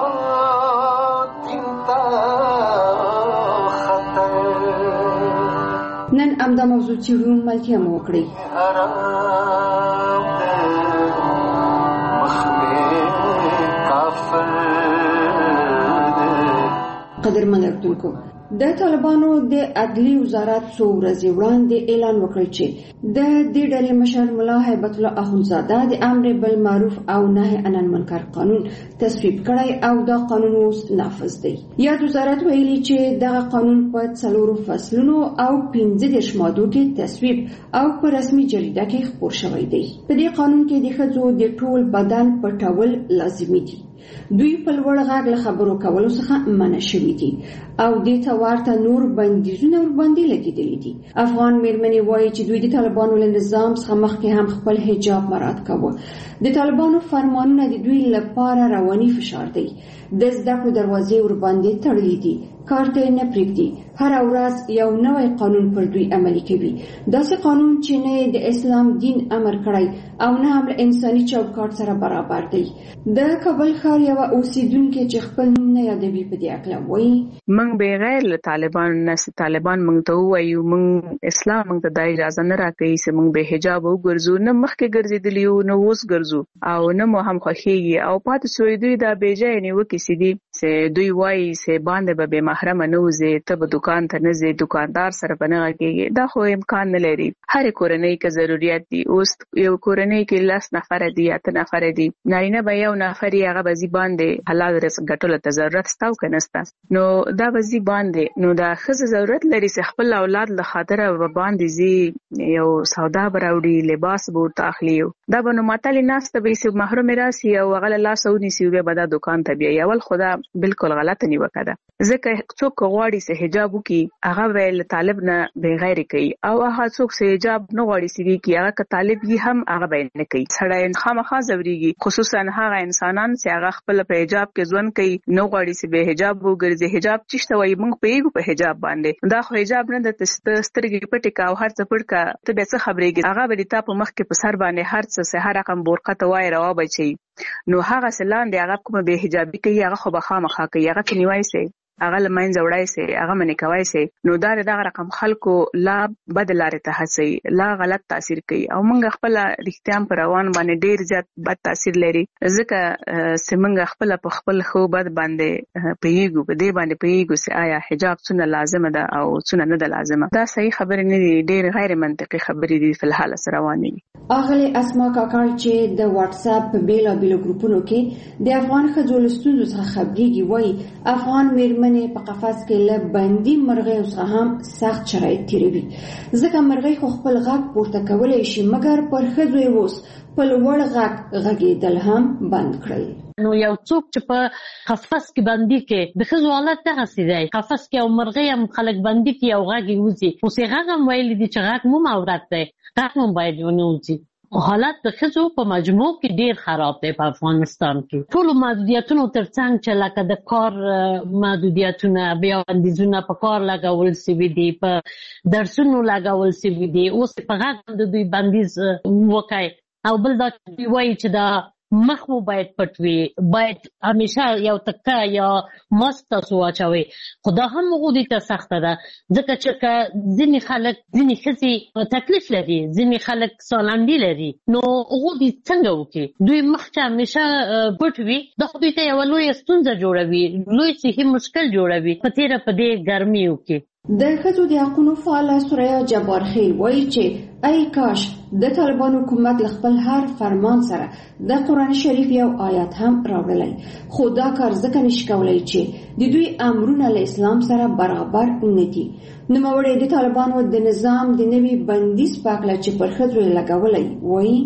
نن امدا موضوع چیرون ملتیا مو وکړي. قدرمن اردوونکو، د طالبانو د عدلی وزارت څو ورځې وړاندې اعلان وکړ چې د دې ډلې مشر ملا هیبت الله اخوندزاده د امر بالمعروف او نهي عن المنکر قانون تصویب کړی او دا قانون اوس نافذ دی. یاد وزارت ویلي چې دغه قانون په څلورو فصلونو او پنځه دېرش مادو کې تصویب او په رسمي جریده کې خپور شوی دی. په دې قانون کې د ښځو د ټول بدن پټول لازمي دي. دوی په لوړ غږ له خبرو کولو څخه منع شوي دي او دې ته ورته نور بندیزونه ورباندې لګېدلي دي. افغان میرمنې وایي چې دوی د طالبانو له نظام څخه مخکې هم خپل حجاب مراعات کاوه. د طالبانو فرمانونه د دوی لپاره رواني فشار دی. د زده کړو دروازې ورباندې تړلې دي، کار ته نه پرېږدي. هر ورځ یو نوی قانون پر دوی عملي کوي. داسې قانون چې نه د اسلام دین امر کړی او نه هم له انساني چوکاټ سره برابر دی. د کابل ښار یوه اوسیدونکې چې خپل نوم نه یادوي په دې اړه وایي: موږ بغیر له طالبانو نه چې طالبان موږ ته ووایي موږ اسلام موږ ته دا اجازه نه راکوي چې موږ به حجاب وګرځو، نه مخکې ګرځېدلي یو نه اوس ګرځو او نه مو هم خوښېږي او پاتې شوي دوی دا بېځایه نیوکې چې دي چې دوی وایي چې باندې به بې محرمه نه وځې، ته به دکان ته نه ځې، دکاندار سره به نه غږېږې. دا خو امکان نه لري. هرې کورنۍ کې ضرورت دي. اوس یو کورنۍ کې لس نفره دي، اته نفره دي، نارینه به یو نفر یې هغه به ځي باندې حلال رزق ګټلو ته ضرورت ستا او که نه ستا، نو دا به ځي باندې. نو دا ښځه ضرورت لري چې خپل اولاد له خاطره به باندې ځي، یو سودا به راوړي، لباس به ورته اخلي. دا به نو ماتلې ناسته به یې محرومې راسي او هغه له لاسه ونیسي، بیا به دا دکان ته بیایي. اول خو دا بالکل غلطه نیوکه ده، ځکه څوک غواړي چې حجاب وکړي هغه به له طالب نه بغیر کوي او هغه څوک چې حجاب نه غواړي چې وکړي هغه که طالب یې هم هغه به نه کوي. سړی خامخا ځورېږي، خصوصا هغه انسانان چې هغه خپل په حجاب کې ژوند کوي، نه غواړي چې به حجاب وګرځي. حجاب چې څه وایي موږ پوهېږو په حجاب باندې، دا خو حجاب نه ده. ته سترګې پټې کا او هر څه پټ کا، ته بیا څه خبرېږي؟ هغه به د تا په مخ کې په سر باندې هر څه چې هر رقم برقه ته وایي روا بچي. نو هغه څه لاندې هغه کومه بې حجابي کوي هغه خو به خامخا کوي، هغه ته نیوای سي، هغه له منځه وړای سي، هغه منې کوای سي. نو دا دغه رقم خلکو لا بد لارې ته هڅوي، لا غلط تاثیر کوي او موږ خپل رښتیا په روان باندې ډیر زیات بد تاثیر لري. ځکه چې موږ خپل په خپل خو بد باندې پیږو، په دې باندې پیږو چې آیا حجاب څونه لازمه ده او څونه نه ده لازمه. دا صحیح خبرې نه دي، ډیر غیر منطقي خبرې دي په الحال سره روانې دي. اغلی اسما کاکړ چې د واتس اپ په بیلا بیلو ګروپونو کې د افغان ښځو له ستونزو څخه خبرېږي، وایي افغان میرمنې په قفس کې له بندي مرغیو څخه هم سخت شرایط تیروي، ځکه مرغۍ خو خپل غږ پورته کولی شي، مګر پر ښځو یې اوس په لوړ غږ غږېدل هم بند کړل. نو یو څوک چې په قفس کې بندي کې د ښځو حالت دغسې دی، قفس کې او مرغۍ هم خلک بندي کې او غږ یې وځي. اوس یې غږ هم ویلي دي چې غږ مو عورت دی، غږ هم باید ونه وځي. حالت د ښځو په مجموع کې ډیر خراب دی په افغانستان کې. ټولو محدودیتونو ترڅنګ چې لکه د کار محدودیتونه، بیا بندیزونه په کار لګول سوي دي، په درسونو لګول سوي دي، اوس په غږ د دوی بندیز وکړي. او بل دا دوی وایي چې دا مخ مو باید پټ وي، باید همیشه یو تکه یا ماسک تاسو واچوئ. خو دا هم هغوی دوی ته سخته ده، ځکه چې که ځینې خلک، ځینې ښځې تکلیف لري، ځینې خلک سالنډي لري، نو هغوی دوی څنګه وکړي؟ دوی مخ چې همیشه پټ وي، دا خو دوی ته یوه لویه ستونزه جوړوي، لوی صحي مشکل جوړوي په تېره په دې ګرمیو کې. د ښځو د حقونو فعاله سوریا جبار خیل وایي چې ای کاش د طالبان حکومت له خپل هر فرمان سره د قرآن شریف یو آیات هم راوړلی، خو دا کار ځکه نشي کولی چې د دوی امرونه له اسلام سره برابر نه دي. نوموړی د طالبانو د نظام د نوي بندیز په هکله چې پر ښځو یې لګولی وایي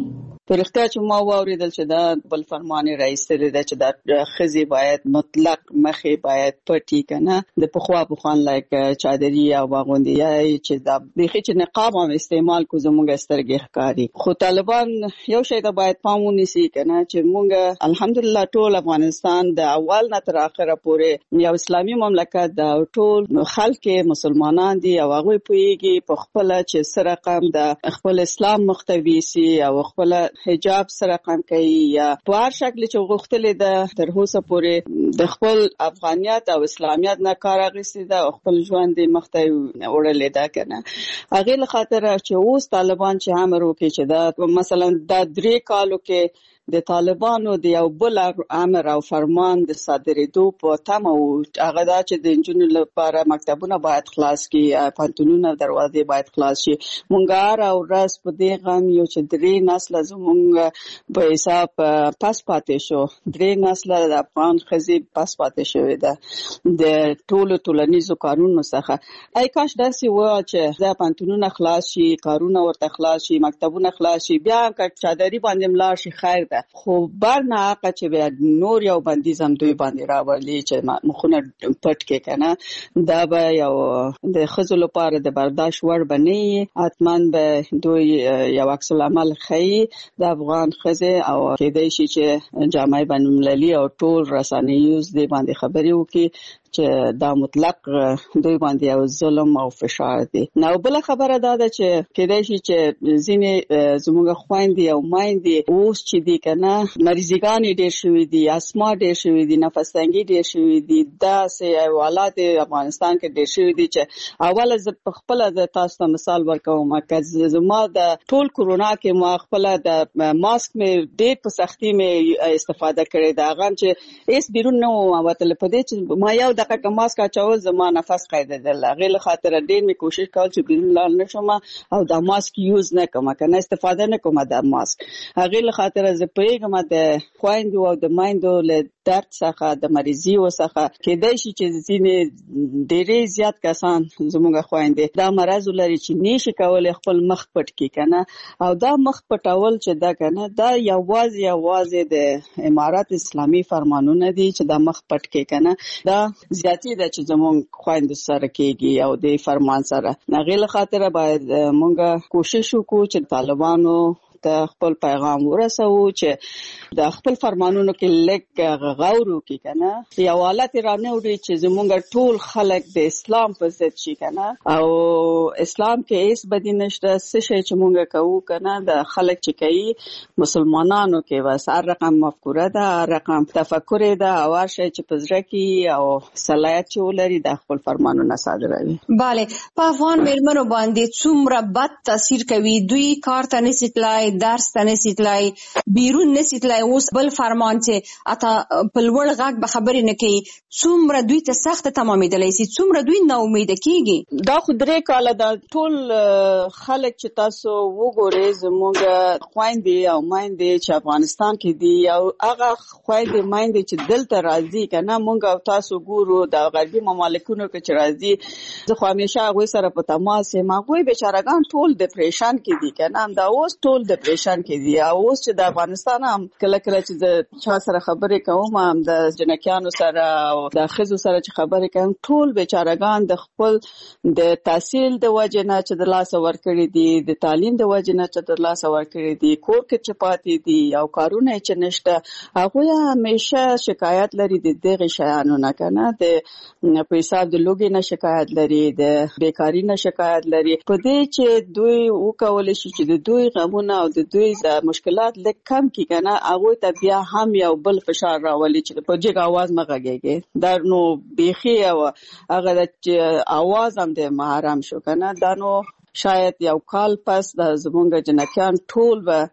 پرختیا چې ما واوریدل چې دا بل فرمان رئیس دی چې دا خزي باید مطلق مخې باید پټي کنه د پخوا پخوان لایک چادري او باغوندي چې دا بخي چې نقاب هم استعمال کو زموږ سترګې ښکاری. خو طالبان یو شی ته باید پام ونیسي کنه چې موږ الحمدلله ټول افغانستان د اول نه تر اخره پورې یو اسلامي مملکت دا ټول خلک مسلمانان دي او هغه پوېږي په خپل چې سره رقم د خپل اسلام محتوی سي او خپل حجاب سره رقم کوي یا په هر شکل چې غوښتلې ده تر اوسه پورې د خپل افغانیت او اسلامیت نه کار اخیستی ده او خپل ژوند مخته وړلې ده کنه. هغه له خاطر چې اوس طالبان چې امر وکړي چې دا مثلا د درې کالو کې د طالبانو د یو بل امر او فرمان د صادرېدو په تمه او هغه دا چې د انجونو لپاره مکتبونه باید خلاص کی، پانتونونه دروازې باید خلاص شي. مونږ هر ورځ په دې غم یو چې درې نسل زمونږ په حساب پاس پاتې شو، درې نسل د افغان ښځې پاس پاتې شوې ده د ټولو ټولنیزو کارونو څخه. ای کاش داسې و چې دا پانتونونه خلاص شي، کارونه ورته خلاص شي، مکتبونه خلاص شي، بیا که چادري باندې ملاړ شي خیر. خو بار نه حقه چې بیا نور یو بندیز هم دوی باندې راوړي چې مخونه پټ کې کنه دا به یو د ښځو لپاره د برداشت وړ به نه وي. حتما به دوی یو عکس العمل ښیي د افغان ښځې او کېدای شي چې جامعه بین المللي او ټول رسنیوز دې باندې خبرې وکړي چې دا مطلق دوی باندې یو ظلم او فشار دی. نو بل خبره دا ده چې کېدای شي چې ځینې زموږ خويندې او مایندې اوس چې دي کنه مریضګان ډېر شوي دي، اسما ډېر شوي دي، نفس تنګي ډېر شوي دي، دا سه حالات افغانستان کې ډېر شوي دي چې اوله ز په خپل د تاسو ته مثال ورکوم چې زما د ټول کورونا کې ما خپل د ماسک مې ډېر په سختي مې استفاده کړې ده. هغه چې ایس بیرون نو وتل په دې چې ما یو دغه ماسک اچول زما نفس قیدل، هغه له خاطر ډېر مې کوشش کول چې بیرون لاړ نشم او دا ماسک یوز نه کوم کنه استفاده نه کوم د ماسک. هغه له خاطر زه پیغام د خويندو او د مایندو له درد څخه د مریضي وسخه کېدای شي چې ځینې ډېرې زیات کسان زموږ خويندې دا مرز لري چې نشي کولای خپل مخ پټ کی کنه او دا مخ پټول چې دا کنه دا یوازې یوازې د امارات اسلامي فرمانونه دي چې دا مخ پټ کی کنه دا زیاتی ده چې زموږ خويندو سره کېږي او د فرمان سره. هغه له خاطر باید مونږ کوشش وکړو چې طالبانو ته خپل پیغام ورسو چې د خپل فرمانونو کې لږ غور وکړي کنه یو حالت رانه وړي چې زموږ ټول خلک د اسلام په ضد شي کنه او اسلام کې هیڅ بدی نشته. څه شي چې مونږ کوو کنه د خلک چې کوي مسلمانانو کې بس هر رقم مفکوره ده، هر رقم تفکر ده او هر شي چې په زړه کې او صلاحیت چې ولري د خپل فرمانونه صادروي. bale په افغان مېرمنو باندې څومره بد تاثیر کوي؟ دوی کار ته نشي تلای، درس ته نشي تلای، بیرون نشي تلای. اوس بل فرمان چې اته په لوړ غږ به خبرې نه کوي، څومره دوی ته سخت تمامېدلی شي، څومره دوی نا امیده کیږي. دا خو درې کاله دا ټول خلک چې تاسو وګورئ زموږ خويندې او مایندې چې افغانستان کې دي او هغه خويندې مایندې چې دلته راځي کنه مونږ او تاسو ګورو د غربي مملکتونو کې چې راځي زه خو همیشه هغه سره په تماس یم. هغه بیچارهګان ټول ډیپریشن کې دي کنه دا اوس ټول ډیپریشن کې دي او اوس چې د افغانستان هم کله کله چې د چا سره خبرې کوم هم د جنکیانو سره او د خزو سره چې خبرې کوم ټول بیچارهګان د خپل د تحصیل د وجه نه چې د لاس ورکړي دي، د تعلیم د وجه نه چې د لاس ورکړي دي، کور کې چې پاتې دي او کارونه چې نشته هغه همیشه شکایت لري د دغه شیانو نه کنه د په حساب د لوګي نه شکایت لري، د بیکاری نه شکایت لري. په دې چې دوی وکول شي چې د دوی غمونه او د دوی مشکلات لږ کم کی کنه هغه ته بیا هم یو بل فشار راولي چې په جګ आवाज مغږیږي دا نو بيخي او هغه د आवाज هم د محرم شو کنه دا نو شاید یو کال پس د زمونږ جنکیان ټول به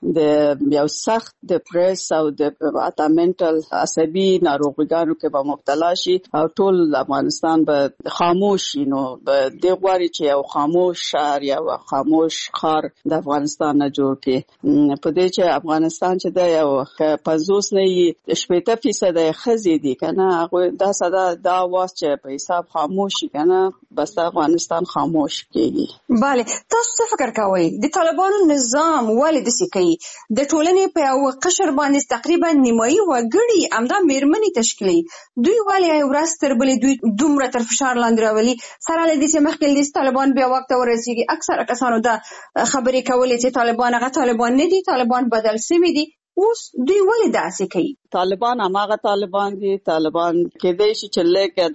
د یو سخت ډیپریس او د اتا منټل عصبي ناروغیانو کې به مبتلا شي او ټول افغانستان به خاموش شي. نو به د غواړي چې یو خاموش شهر یا خاموش خار د افغانستان نه جوړ کړي. په دې چې افغانستان چې د یو پنځوس نه شپږ فیصد خزي دي کنه هغه دا صدا دا واس چې په حساب خاموش شي کنه بس افغانستان خاموش کیږي. bale تاسو څه فکر کوئ د طالبانو نظام ولې د سکی د ټولنې په یو قشر باندې تقریبا نیمایي وګړي همدا میرمنې تشکیلوي. دوی ولې یو ورځ تر بلې دوی دومره تر فشار لاندې راولي؟ سره له دې چې مخکې د طالبان بیا وخت ورسیږي اکثره کسانو دا خبرې کولې چې طالبان هغه طالبان نه دي، طالبان بدل شوي دي. اوس دوی ولې داسې کوي؟ طالبان هماغه طالبان دي. طالبان کېدای شي چې لکه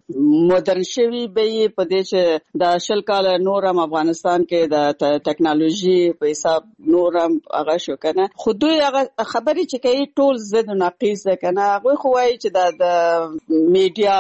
د مدرن شوي به یې په دې چې د شل کاله نور هم افغانستان کې د ټکنالوژي په حساب نور هم هغه شو که نه، خو دوی هغه خبرې چې کوي ټول ضد و نقیض ده که نه. هغوی خو وایي چې دا د میډیا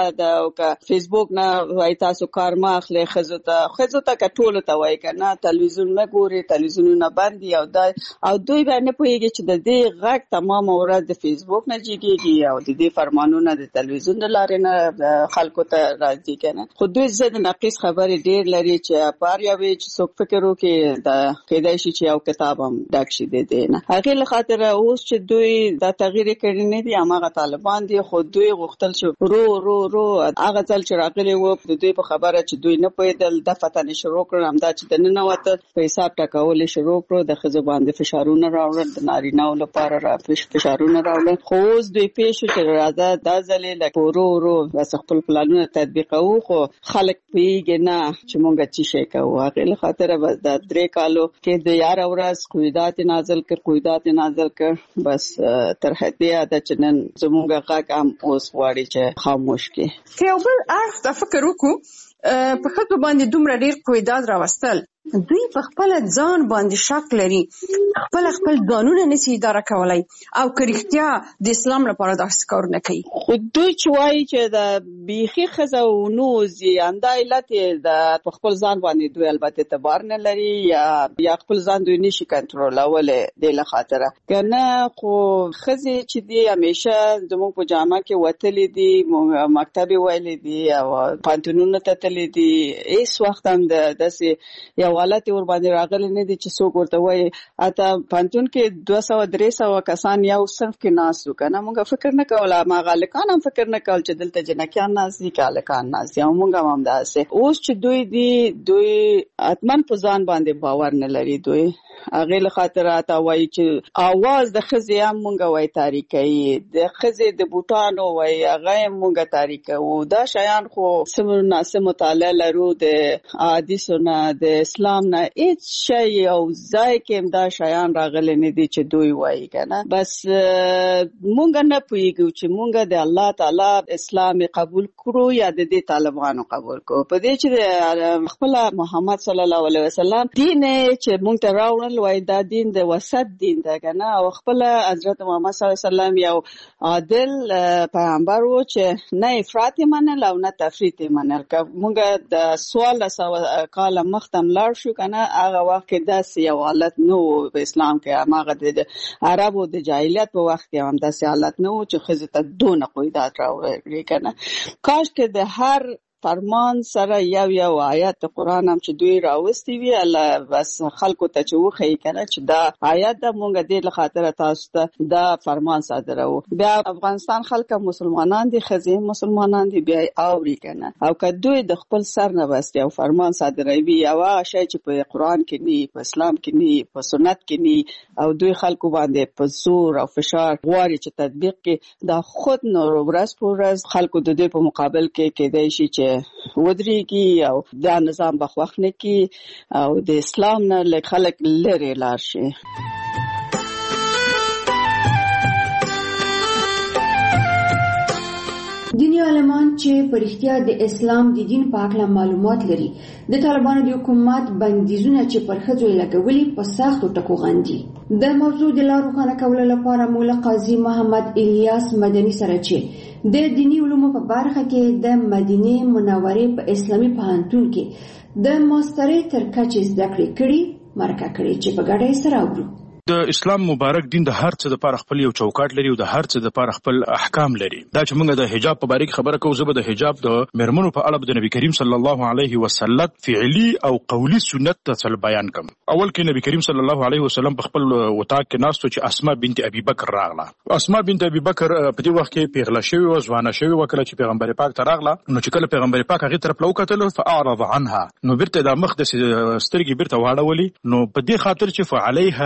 د فیسبوک نه وایي تاسو کار مه اخلئ، ښځو ته ښځو ته که ټولو ته وایي که نه تلویزیون نه ګوري، تلویزیونونه بند دي او دا او دوی به نه پوهېږي چې د دې غږ تمام ورځ د فیسبوک نه جګېږي او د دې فرمانونه د تلویزیون د لارې نه خلکو ته راځي که نه. خو دوی ضد نقیض خبرې ډېر لري چې په هر یو چې څوک فکر وکړي د کېدای شي چې یو کتاب هم ډک شي د دې نه. هغې له خاطره اوس چې دوی دا تغییر یې کړی نه دي، هماغه طالبان دي، خو دوی غوښتل چې رو رو رو هغه ځل چې راغلي وو د دوی په خبره چې دوی نه پوهېدل د فتنې شروع کړل، همدا چې د ننوتل په حساب ټکول یې شروع کړو، د ښځو باندې فشارونه راوړل، د نارینه‌و لپاره را فشارونه راوړل. خو اوس دوی پېښ شو چې راځه دا ځلې لکه ورو ورو بس خپل پلانونه تطبیقوو، خو خلک پوهېږي نه چې مونږ څه شی کوو. هغې له خاطره بس دا درې کالو کې د یاره ورځ قیودات یې نازل کړ قیودات یې نازل کړ بس تر حدې ده چې نن زمونږ غږ هم اوس غواړي چې خاموش کړي. که یو بل اړخ ته فکر وکړو، په ښځو باندې دومره ډېر قیودات راوستل، دوی په خپل ځان باندې شک لري، خپل خپل ځانونه نشي اداره کولای او که رښتیا د اسلام لپاره داسې کارونه کوي. خو دوی چې وایي چې د بیخي ښځه ونوځي همدا علت یې د په خپل ځان باندې دوی البته اعتبار نه لري یا یا خپل ځان دوی نشي کنټرولولی دې له خاطره که نه. خو ښځې چې دي همیشه زموږ په جامه کې وتلي دي، مکتب یې ویلي دي او پوهنتونونو ته تللي دي، هېڅ وخت هم داسې یو حالت ور باندې راغلی نه دي چې څوک ورته وایي اته پوهنتون کې دوه سوه درې سوه کسان یو صنف کې ناست وو که نه. موږ فکر نه کول، هماغه هلکان هم فکر نه کول چې دلته جنکیان ناست دي که هلکان ناست دي او موږ هم همداسې. اوس چې دوی دي دوی حتما په ځان باندې باور نه لري. دوی هغې له خاطره تا وایي چې اواز د ښځې هم مونږ وایي تاریکوي، د ښځې د بوټانو وایي هغه هم مونږ تاریکوو. دا شیان خو څه مناسب مطالعه لرو د احادیثو نه د اسلام نه، هېڅ شی او ځای کې هم دا شیان راغلی نه دي چې دوی وایي که نه. بس مونږ نه پوهېږو چې مونږ د الله تعالی اسلام قبول کړو یا د دې طالبانو قبول کړو. په دې چې خپله محمد صلی الله علیه وسلم دین چې مونږ ته راوړل وایي دا دین د وسط دین ده که نه، او خپله حضرت محمد صلی الله علیه وسلم یو عادل پیغمبر و چې نه افراط یې منل او نه تفریط یې منل. که مونږ د څوارلس سوه کاله مخته هم لاړ شو که نه، هغه وخت کې داسې یو حالت نه و په اسلام کې، هماغه د عربو د جاهلیت په وخت کې هم داسې حالت نه و چې ښځې ته دونه قیودات راوړي که نه. کاش کې د هر فرمان سره یو یو آیات د قرآن هم چې دوی راوستی وي الله بس خلکو ته چې وښیي که نه چې دا آیات ده مونږ دې له خاطره تاسو ته دا فرمان صادروو. بیا افغانستان خلک مسلمانان دي، ښځې مسلمانان دي، بیا یې اوري که نه. او که دوی د خپل سر نه بس یو فرمان صادروي، یو هغه شی چې په قرآن کې نه، په اسلام کې نه، په سنت کې نه، او دوی خلکو باندې په زور او فشار غواړي چې تطبیق کړي، دا خود نو ورځ په ورځ خلکو د دوی په مقابل کې کېدای شي چې ودرېږي او دا نظام به خوښ نه کړي او د اسلام نه لږ خلک لرې لاړ شي. دیني عالمان چې په رښتیا د اسلام د دین په اړه معلومات لري، د طالبانو د حکومت بندیزونه چې پر ښځو یې لګولي په سختو ټکو غندي. د موضوع د لا روښانه کولو لپاره مولا قاضي محمد الیاس مدني سره چې د دیني علومو په برخه کې د مدینې منورې په اسلامي پوهنتون کې د ماسترۍ تر کچې زده کړې کړي مرکه کړې چې په ګډه یې سره اورو. د اسلام مبارک دین د هر څه لپاره خپل یو چوکاټ لري او د هر څه لپاره خپل احکام لري. دا چې موږ د حجاب په باره کې خبره کوو، زه به د حجاب د میرمنو په اړه د نبی کریم صلی الله علیه وسلم فعلی او قولی سنت ته بیان کوم. اول کې نبی کریم صلی الله علیه وسلم په خپل وطاق کې ناستو چې اسماء بنت ابي بکر راغله. اسماء بنت ابي بکر په دې وخت کې پیغله شوی او ځوانه شوی و. کله چې پیغمبر پاک ته راغله نو چې کله پیغمبر پاک هغه طرف لوکتل فاعرض عنها، نو بیرته د مخ د سترګې بیرته واړولې. نو په دې خاطر چې فعليها ثياب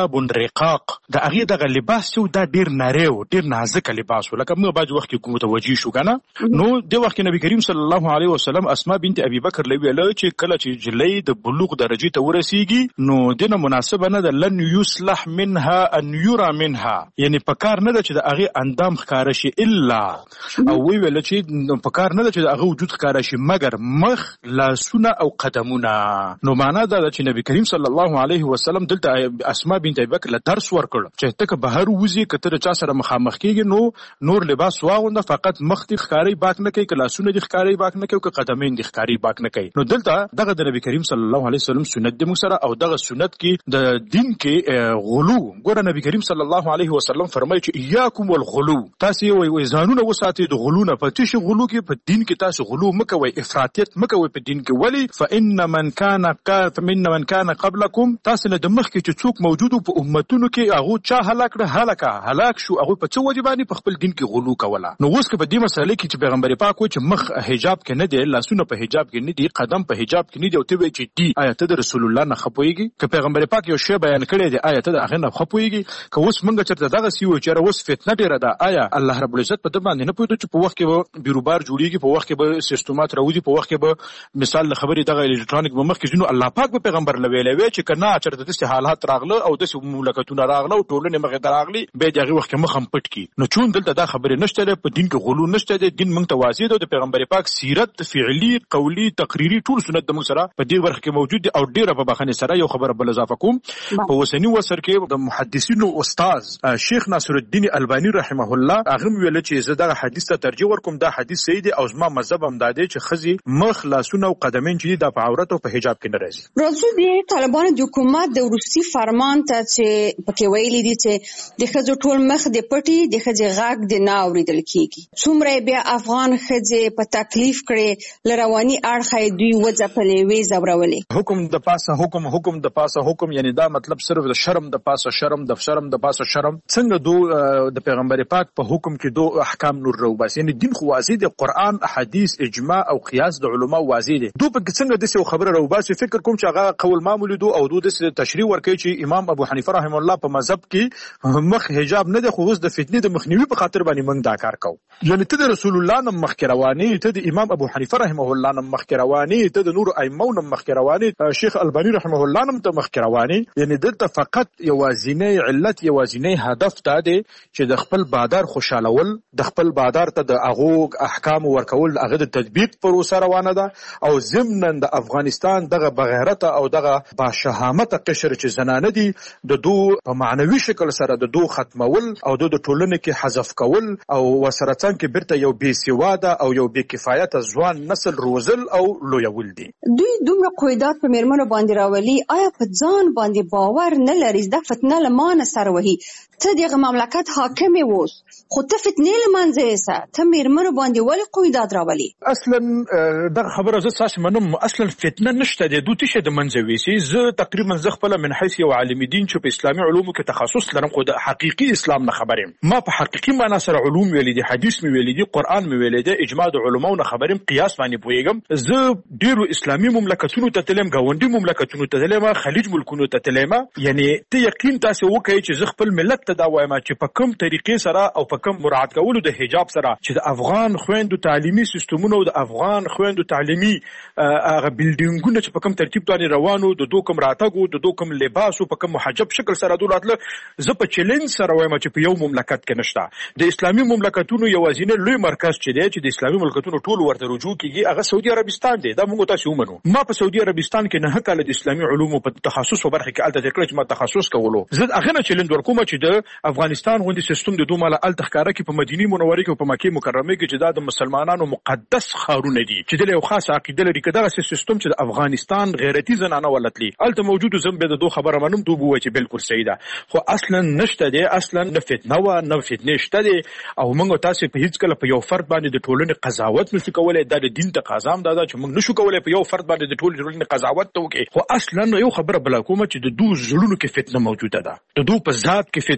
ثياب رقاق د هغه دغه لباس چې دا ډیر نری و ډیر نازک لباس و لکه موږ باج وخت کې متوجي شو کنه نو د وخت نبی کریم صلی الله علیه وسلم اسماء بنت ابي بکر لوي له چې کله چې جلې د بلوغ درجه ته ورسیږي نو دنه مناسبه نه د لن يصلح منها ان يرى منها یعنی پکار نه چې د هغه اندام ښکار شي الا او وی ویل چې پکار نه چې د هغه وجود ښکار شي مگر مخ لاسونه او قدمونه نو معنا دا چې نبی کریم صلی الله علیه وسلم دلته اسماء بنت ابي بکر له درس ورکړ چې تک بهر وزي کتر چا سره مخامخ کیږي نو نور لباس واغونده فقط مخ دي ښکاری باک نه کوي کلاسونه دي ښکاری باک نه کوي او قدمین دي ښکاری باک نه کوي نو دلته دغه د نبی کریم صلی الله علیه وسلم سنت دی موږ سره او دغه سنت کې د دین کې غلو ګوره نبی کریم صلی الله علیه وسلم فرمایي چې اياکم والغلو تاسو وي ځانونه وساتئ د غلو نه پاتې شي غلو کې په دین کې تاسو غلو مکوئ افراطیت مکوئ په دین کې ولی فإن من كان قات من من كان قبلكم تاسو نه د مخ کې چې څوک موجود په امتونو کې هغه چا هلاک کړ هلاکه هلاک شو هغه په څو وجبانی په خپل دین کې غلو کوله نو اوس کې په دې مسله کې چې پیغمبر پاک وایي چې مخ حجاب کې نه دی لاسونه په حجاب کې نه دي قدم په حجاب کې نه دی او ته وایي چې دی آیت د رسول الله نه خپويږي که پیغمبر پاک یو شی بیان کړی دی آیت د هغه نه خپويږي که اوس موږ چرته دغه سی و چې اوس فتنه ډیره ده آیا الله رب العزت په دې باندې نه پوهیږي چې په وخت کې به بیروبار جوړیږي په وخت کې به سیستمات راوځي په وخت کې به مثال خبرې دغه الکترونیک به مخ کې جنو الله پاک په پیغمبر لوي لوي چې کنا چرته د حالات راغله او د مملکتونو راغله او ټولنه مخه دراغلي به دغه وخت کې مخ هم پټ کی نو چون دلته دا خبرې نشته په دین کې غلو نشته د دین موږ ته واضح ده د پیغمبر پاک سیرت فعلی قولی تقریری ټول سنت د موږ سره په دې ورخ کې موجود دي او ډیره په بخنه سره یو خبر بل اضافه کوم په وسنی وسر کې د محدثینو استاد شیخ ناصر الدین البانی رحمه الله هغه ویل چې زه دغه حدیث ته ترجیح ورکوم دا حدیث صحیح دی او زما مذهب هم دا دی چې خزي مخ لاسونه او قدمین چې د عورت او په حجاب کې نه راځي راځو د طالبانو د حکومت د روسي فرمان ته چې پکې ویلي دي چې د خزو ټول مخ د پټي د خزي غاګ د نه اوریدل کیږي څومره بیا افغان خزي په تکلیف کړي لرواني اړخې دوی وځپلې وې زورولې حکم د پاسه حکم حکم د پاسه حکم یعنی دا مطلب صرف د شرم د پاسه شرم د شرم د پاسه شرم څنګه دو د پیغمبر پاک په حکم کې دو احکام نور رو بس یعنی دین خو واضح دی قران احادیث اجماع او قیاس د علما واضح دي دو په څنګه د څه خبره رو بس فکر کوم چې هغه قول معمولی دو او دو د تشریح ورکوي چې امام ابو حنیفه رحم الله په مذهب کې مخ حجاب نه د خوز د فتنې د مخنیوي په خاطر باندې موږ دا کار کوو یعنی ته د رسول الله نم مخ رواني ته د امام ابو حنیفه رحمه الله نم مخ رواني ته د نور ائمه نم مخ رواني شیخ البانی رحمه الله نم ته مخ رواني یعنی دلته فقط یوازینی علت یوازینی هدف دا دی چې د خپل بادار خوشالول د خپل بادار ته د هغه احکام ورکول هغه د تطبیق پروسه روانه ده او ضمن د افغانستان دغه بغیرت او دغه باشهامت قشر چې زنانه دي د دو په معنوي شکل سره د دو ختمول او د ټولنې کې حذف کول او وسره څنګه بیرته یو بې سواده او یو بې کفایت ځوان نسل روزل او لویول دي دوی دومره قیدات په میرمنو باندې راولي آیا په ځان باندې باور نه لري د فتنه لمانه سره وهي ته دغه مملکت حاکم ووس خو ته فتنه لمانځه سه ته میرمنو باندې ولې قیدات راولي اصلا دغه خبره زه ساس منم اصلا فتنه نشته د دوی شه د منځوي سي زه تقریبا زه خپل من حيث یو عالم دین چې په اسلامي علومو کې تخصص لرم خو د حقيقي اسلام نه خبرم ما په حقيقي معنا سره علوم ویلې دي حدیث مې ویلې دي قران مې ویلې دي اجماع د علماو نه خبرم قیاس باندې پويګم زه ډیرو اسلامي مملکتونو ته تلم غونډي مملکتونو ته تلم خلیج ملکونو ته تلم یعنی ته یقین تاسو وکړئ چې زه خپل ملت ته دا وایم چې په کوم طریقې سره او په کوم مراعات کولو د حجاب سره چې د افغان خويندو تعلیمي سیستمونو او د افغان خويندو تعلیمي هغه بلډینګونه چې په کوم ترتیب باندې روانو د دوه کوم راتګو د دوه کوم لباس او په کوم محجب شکل سره دولتله زه په چیلنج سره وایم چې په یو مملکت کې نشته د اسلامي مملکتونو یوازینی لوی مرکز چې دی چې د اسلامي مملکتونو ټول ورته رجوع کیږي هغه سعودي عربستان دی دا موږ تاسو ومنو ما په سعودي عربستان کې نه کال د اسلامي علومو په تخصص په برخه کې الته ذکر چې ما تخصص کولو زه هغه نه چیلنج ورکوم چې د افغانستان غوندي سیستم د دوه مال الته ښکارا کې په مدینه منوره کې او په مکه مکرمه کې چې دا د مسلمانانو مقدس خارونه دي چې د یو خاص عقیده لري کدا سیستم چې د افغانستان غیرتی زنانه ولتلی الته موجود زم به د دوه خبره منم دوه وای چې بالکل صحیح ده خو اصلا نشته دی اصلا نه فتنه و نه فتنه شته دی او موږ تاسو په هیڅ کله په یو فرد باندې د ټولنې قضاوت نشو کولای د دین تقاضا هم دا چې موږ نشو کولای په یو فرد باندې د ټولنې قضاوت وکړو خو اصلا یو خبره بل کومه چې د دوه زړونو کې فتنه موجوده ده د دوه په ذات کې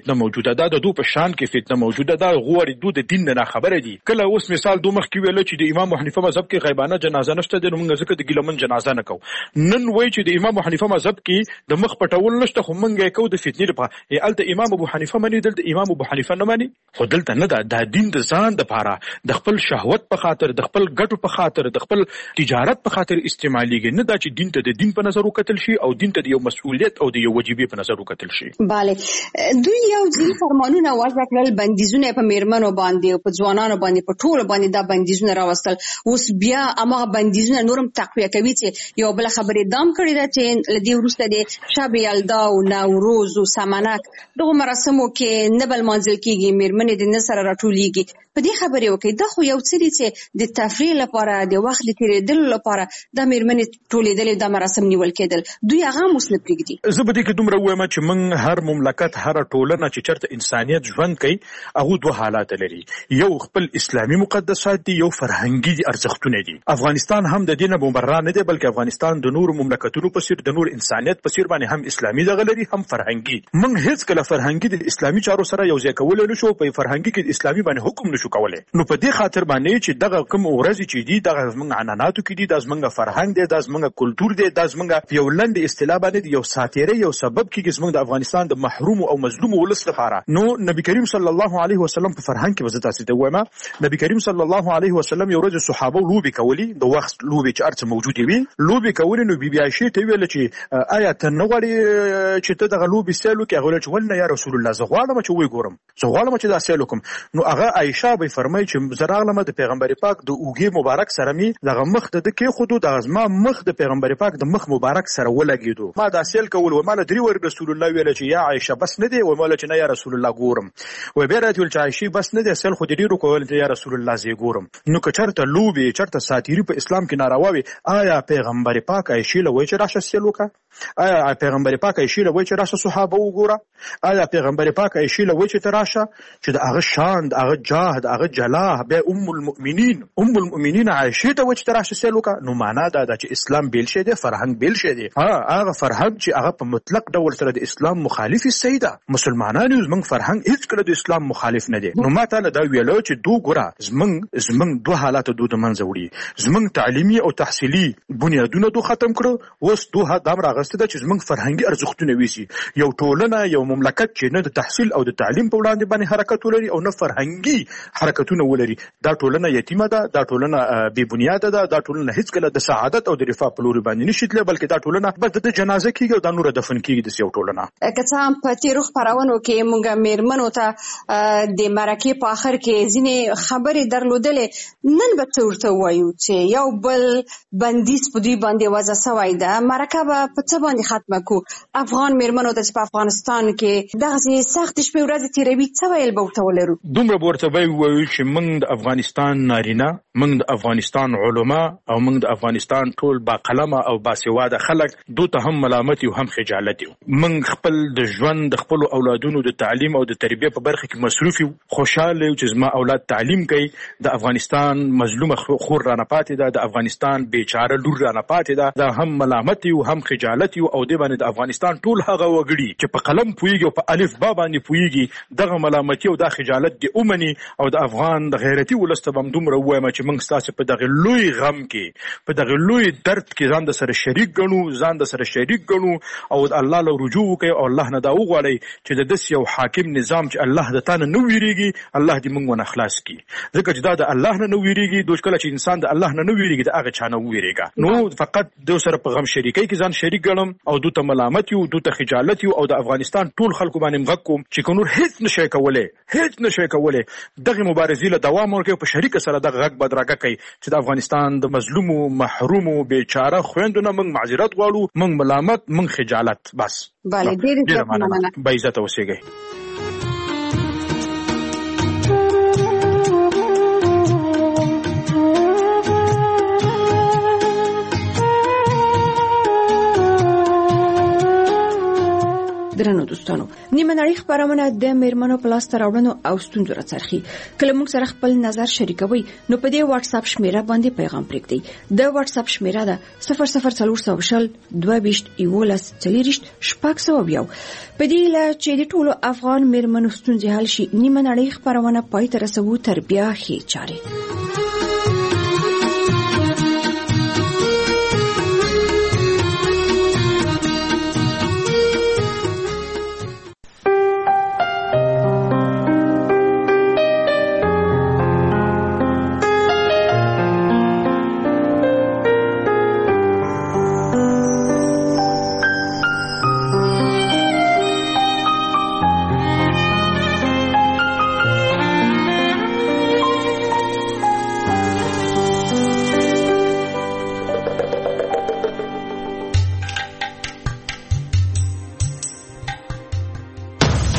فتنه موجوده ده د دوه په شان کې فتنه موجوده ده غوړي دوه د دین نه خبره دي کله اوس مثال دوه مخ کې ویل چې د امام حنیفه مذهب کې غیبانه جنازه نشته د موږ ځکه د ګلمن جنازه نه کو نن وای چې د امام حنیفه مذهب کې د مخ پټول نشته خو موږ یې کو د فتنې لپاره الته امام ابو حنیفه منی دلته امام ابو حنیفه نه منی خو دلته نه ده د دین د ځان د پاره د خپل شهوت په خاطر د خپل ګټو په خاطر د خپل تجارت په خاطر استعماليږي نه دا چې دین ته د دین په نظر وکتل شي او دین ته د یو مسؤلیت او د یو وجیبې په نظر وکتل شي. bale دوی یو ځل فرمانونه وضع کړل بندیزونه په میرمنو باندې او په ځوانانو باندې په ټول باندې دا بندیزونه راوستل اوس بیا هغه بندیزونه نورم تقویه کوي چې یو بل خبرې دام کړی دا چې لدی ورسته د شب یلدا او نوروز او سمنک دغه مراسمو کې نبل منځل کیږي میرمنې د نصر راټولېږي په دې خبرې وکي دا خو یو څه دي چې د تفریح لپاره د وخت د تیرېدل لپاره د میرمنې ټولېدل د مراسم نیول کېدل دوی هغه مسلم پرېږدي. زه به دې کې دومره وایم چې موږ هر مملکت هر ټولنه چې چرته انسانيت ژوند کوي هغه دوه حالات لري یو خپل اسلامي مقدسات دي یو فرهنګي دي ارزښتونه دي. افغانستان هم د دینه مبرر نه دی بلکې افغانستان د نور مملکتونو په څیر د نور انسانيت په څیر باندې هم اسلامي دغه لري هم فرهنګي. موږ هیڅ کله فرهنګي د اسلامي چارو سره یو ځای کول نه شو په فرهنګي کې د اسلامي باندې حکم نشو کولای. نو په دې خاطر باندې چې دغه کوم ورځ چې دي دغه زمونږ عنعناتو کې دي د زمونږ فرهنګ دی د زمونږ کلچر دی د زمونږ یو لند اصطلاح باندې یو ساتیره یو سبب کې زمونږ د افغانستان د محروم او مظلوم ولس لپاره. نو نبی کریم صلی الله علیه وسلم په فرهنګ کې وزت تاسو ته وایم نبی کریم صلی الله علیه وسلم یو ورځ صحابه لوبي کولی د وخت لوبي چې ارڅ موجود وي لوبي کولی نو بیبي عائشه ته ویل چې آیا ته نه غواړې چې ته دغه لوبي سالو کې هغه چې ولنه یا رسول الله زه غواړم چې وې ګورم زه غواړم چې دا سالو کوم. نو هغه عائشه به فرمایي چې زراغلمه د پیغمبر پاک د اوګي مبارک سره می دغه مخ د کې خودو د ازما مخ د پیغمبر پاک د مخ مبارک سره ولګیدو ما دا سیل کول و مال دري ور رسول الله ویل چې یا عائشه بس نه دی و مال چې نه یا رسول الله ګورم و به راته ول چې عائشه بس نه دی سیل خو دې ډیرو کول چې یا رسول الله زی ګورم. نو که چرته لوبي چرته ساتيري په اسلام کې ناروا وي آیا پیغمبر پاک عائشه له وای چې راشه سیل وکا آیا پیغمبر پاک عائشه له وای چې راشه صحابه وګوره آیا پیغمبر پاک عائشه له وای چې تراشه چې د هغه شان د هغه جاه د هغه جلاه به ام المؤمنین ام المؤمنین عائشه ته وای چې تراشه سیل وکا. نو معنا دا ده چې اسلام بیل شه دی فرهنګ بیل شه دی ها هغه فرهنګ چې هغه په مطلق ډول سره د اسلام مخالف سیدا مسلمانانو زمنګ فرهنګ هیڅ کله د اسلام مخالف نه دی. نو ما ته دا ویلو چې دوه ګره زمنګ زمنګ دوه حالات دوه د منځ وړي زمنګ تعلیمي او تحصیلي بنیادونه دوه ختم کړو اوس دوه دام راغسته ده چې زمنګ فرهنګي ارزښتونه ویسي یو ټولنه یو مملکت چې نه د تحصیل او د تعلیم په وړاندې باندې حرکت ولري او نه فرهنګي حرکتونه ولري دا ټولنه یتیمه ده دا ټولنه بې بنیاده ده دا ټولنه هیڅ کله د سعادت او د رفاه په لوري باندې نشي تللی بلکې دا ټولنه بس د جنازه کېږي او دا نور دفن کېږي د یو ټولنه. که څه هم په تیرو خپرونو کې موږ میرمنو ته د مرکې په اخر کې ځینې خبرې درلودلې نن به څه ورته وایو چې یو بل بندیز په دوی باندې وضع شوی ده مرکه به په څه باندې ختمه کړو افغان میرمنو ته چې په افغانستان کې دغسې سختې شپې ورځې تېروي څه ویل به ورته ولرو؟ دومره به ورته وایو چې موږ د افغانستان نارینه موږ د افغانستان علما او موږ د افغانستان ټول با قلمه او با سواده خلک دوی ته هم ملامت یو هم خجالت یو. موږ خپل د ژوند د خپل اولادونو د تعلیم او د تربیه په برخه کې مصروف یو خوشاله یو چې زما اولاد تعلیم کوي د افغانستان مظلومه خور رانه پاتې ده د افغانستان بیچاره لور رانه پاتې ده دا هم ملامت یو هم خجالت یو او د باندې د افغانستان ټول هغه وګړي چې په قلم پویږي او په الف با باندې پویږي دغه ملامت یو د خجالت دی اومني او د افغان د غیرتی ولسته بم دومره وایم چې موږ ستاسو په دغه لوی غم کې په دغه لوی درد کې ځان د سره شریک ګڼو ځان د سره شریک ګڼو او الله له رجوع کوي او الله نه دا وغواړي چې د دس یو حاکم نظام چې الله د تانه نو ویریږي الله دې موږ ونه خلاص کړي ځکه چې دا د الله نه نو ویریږي دوی کله چې انسان د الله نه نو ویریږي دا هغه چانه ویریږي نو فقط د سره په غم شریکي کې ځان شریک ګڼم او دوی ته ملامت یو دوی ته خجالت یو او د افغانستان ټول خلکو باندې مغ کوم چې نور هیڅ نشي کولای هیڅ نشي کولای دغه مبارزې له دوام ورکوي په شریک سره دغه غږ بدرګه کوي چې د افغانستان د مظلومو محرومو بیچاره خويندونو موږ معذرت غواړو موږ ملامت موږ خجالت بس bale ډېر مننه به عزت اوسېږئ. درنو دوستانو نیمه نړۍ خبرونه د میرمنو په لاس راوړنو او ستونزو راڅرخي کله موږ سره خپل نظر شریکوي نو په دې واتس اپ شمیره باندې پیغام پرېږدئ د واتس اپ شمیره ده صفر صفر څلور سوه شل دوه ویشت یولس څلوېښت شپږ سوه یو په دې له چې د ټولو افغان میرمنو ستونزې حل شي نیمه نړۍ خبرونه پای ته رسوو تر بیا ښې چارې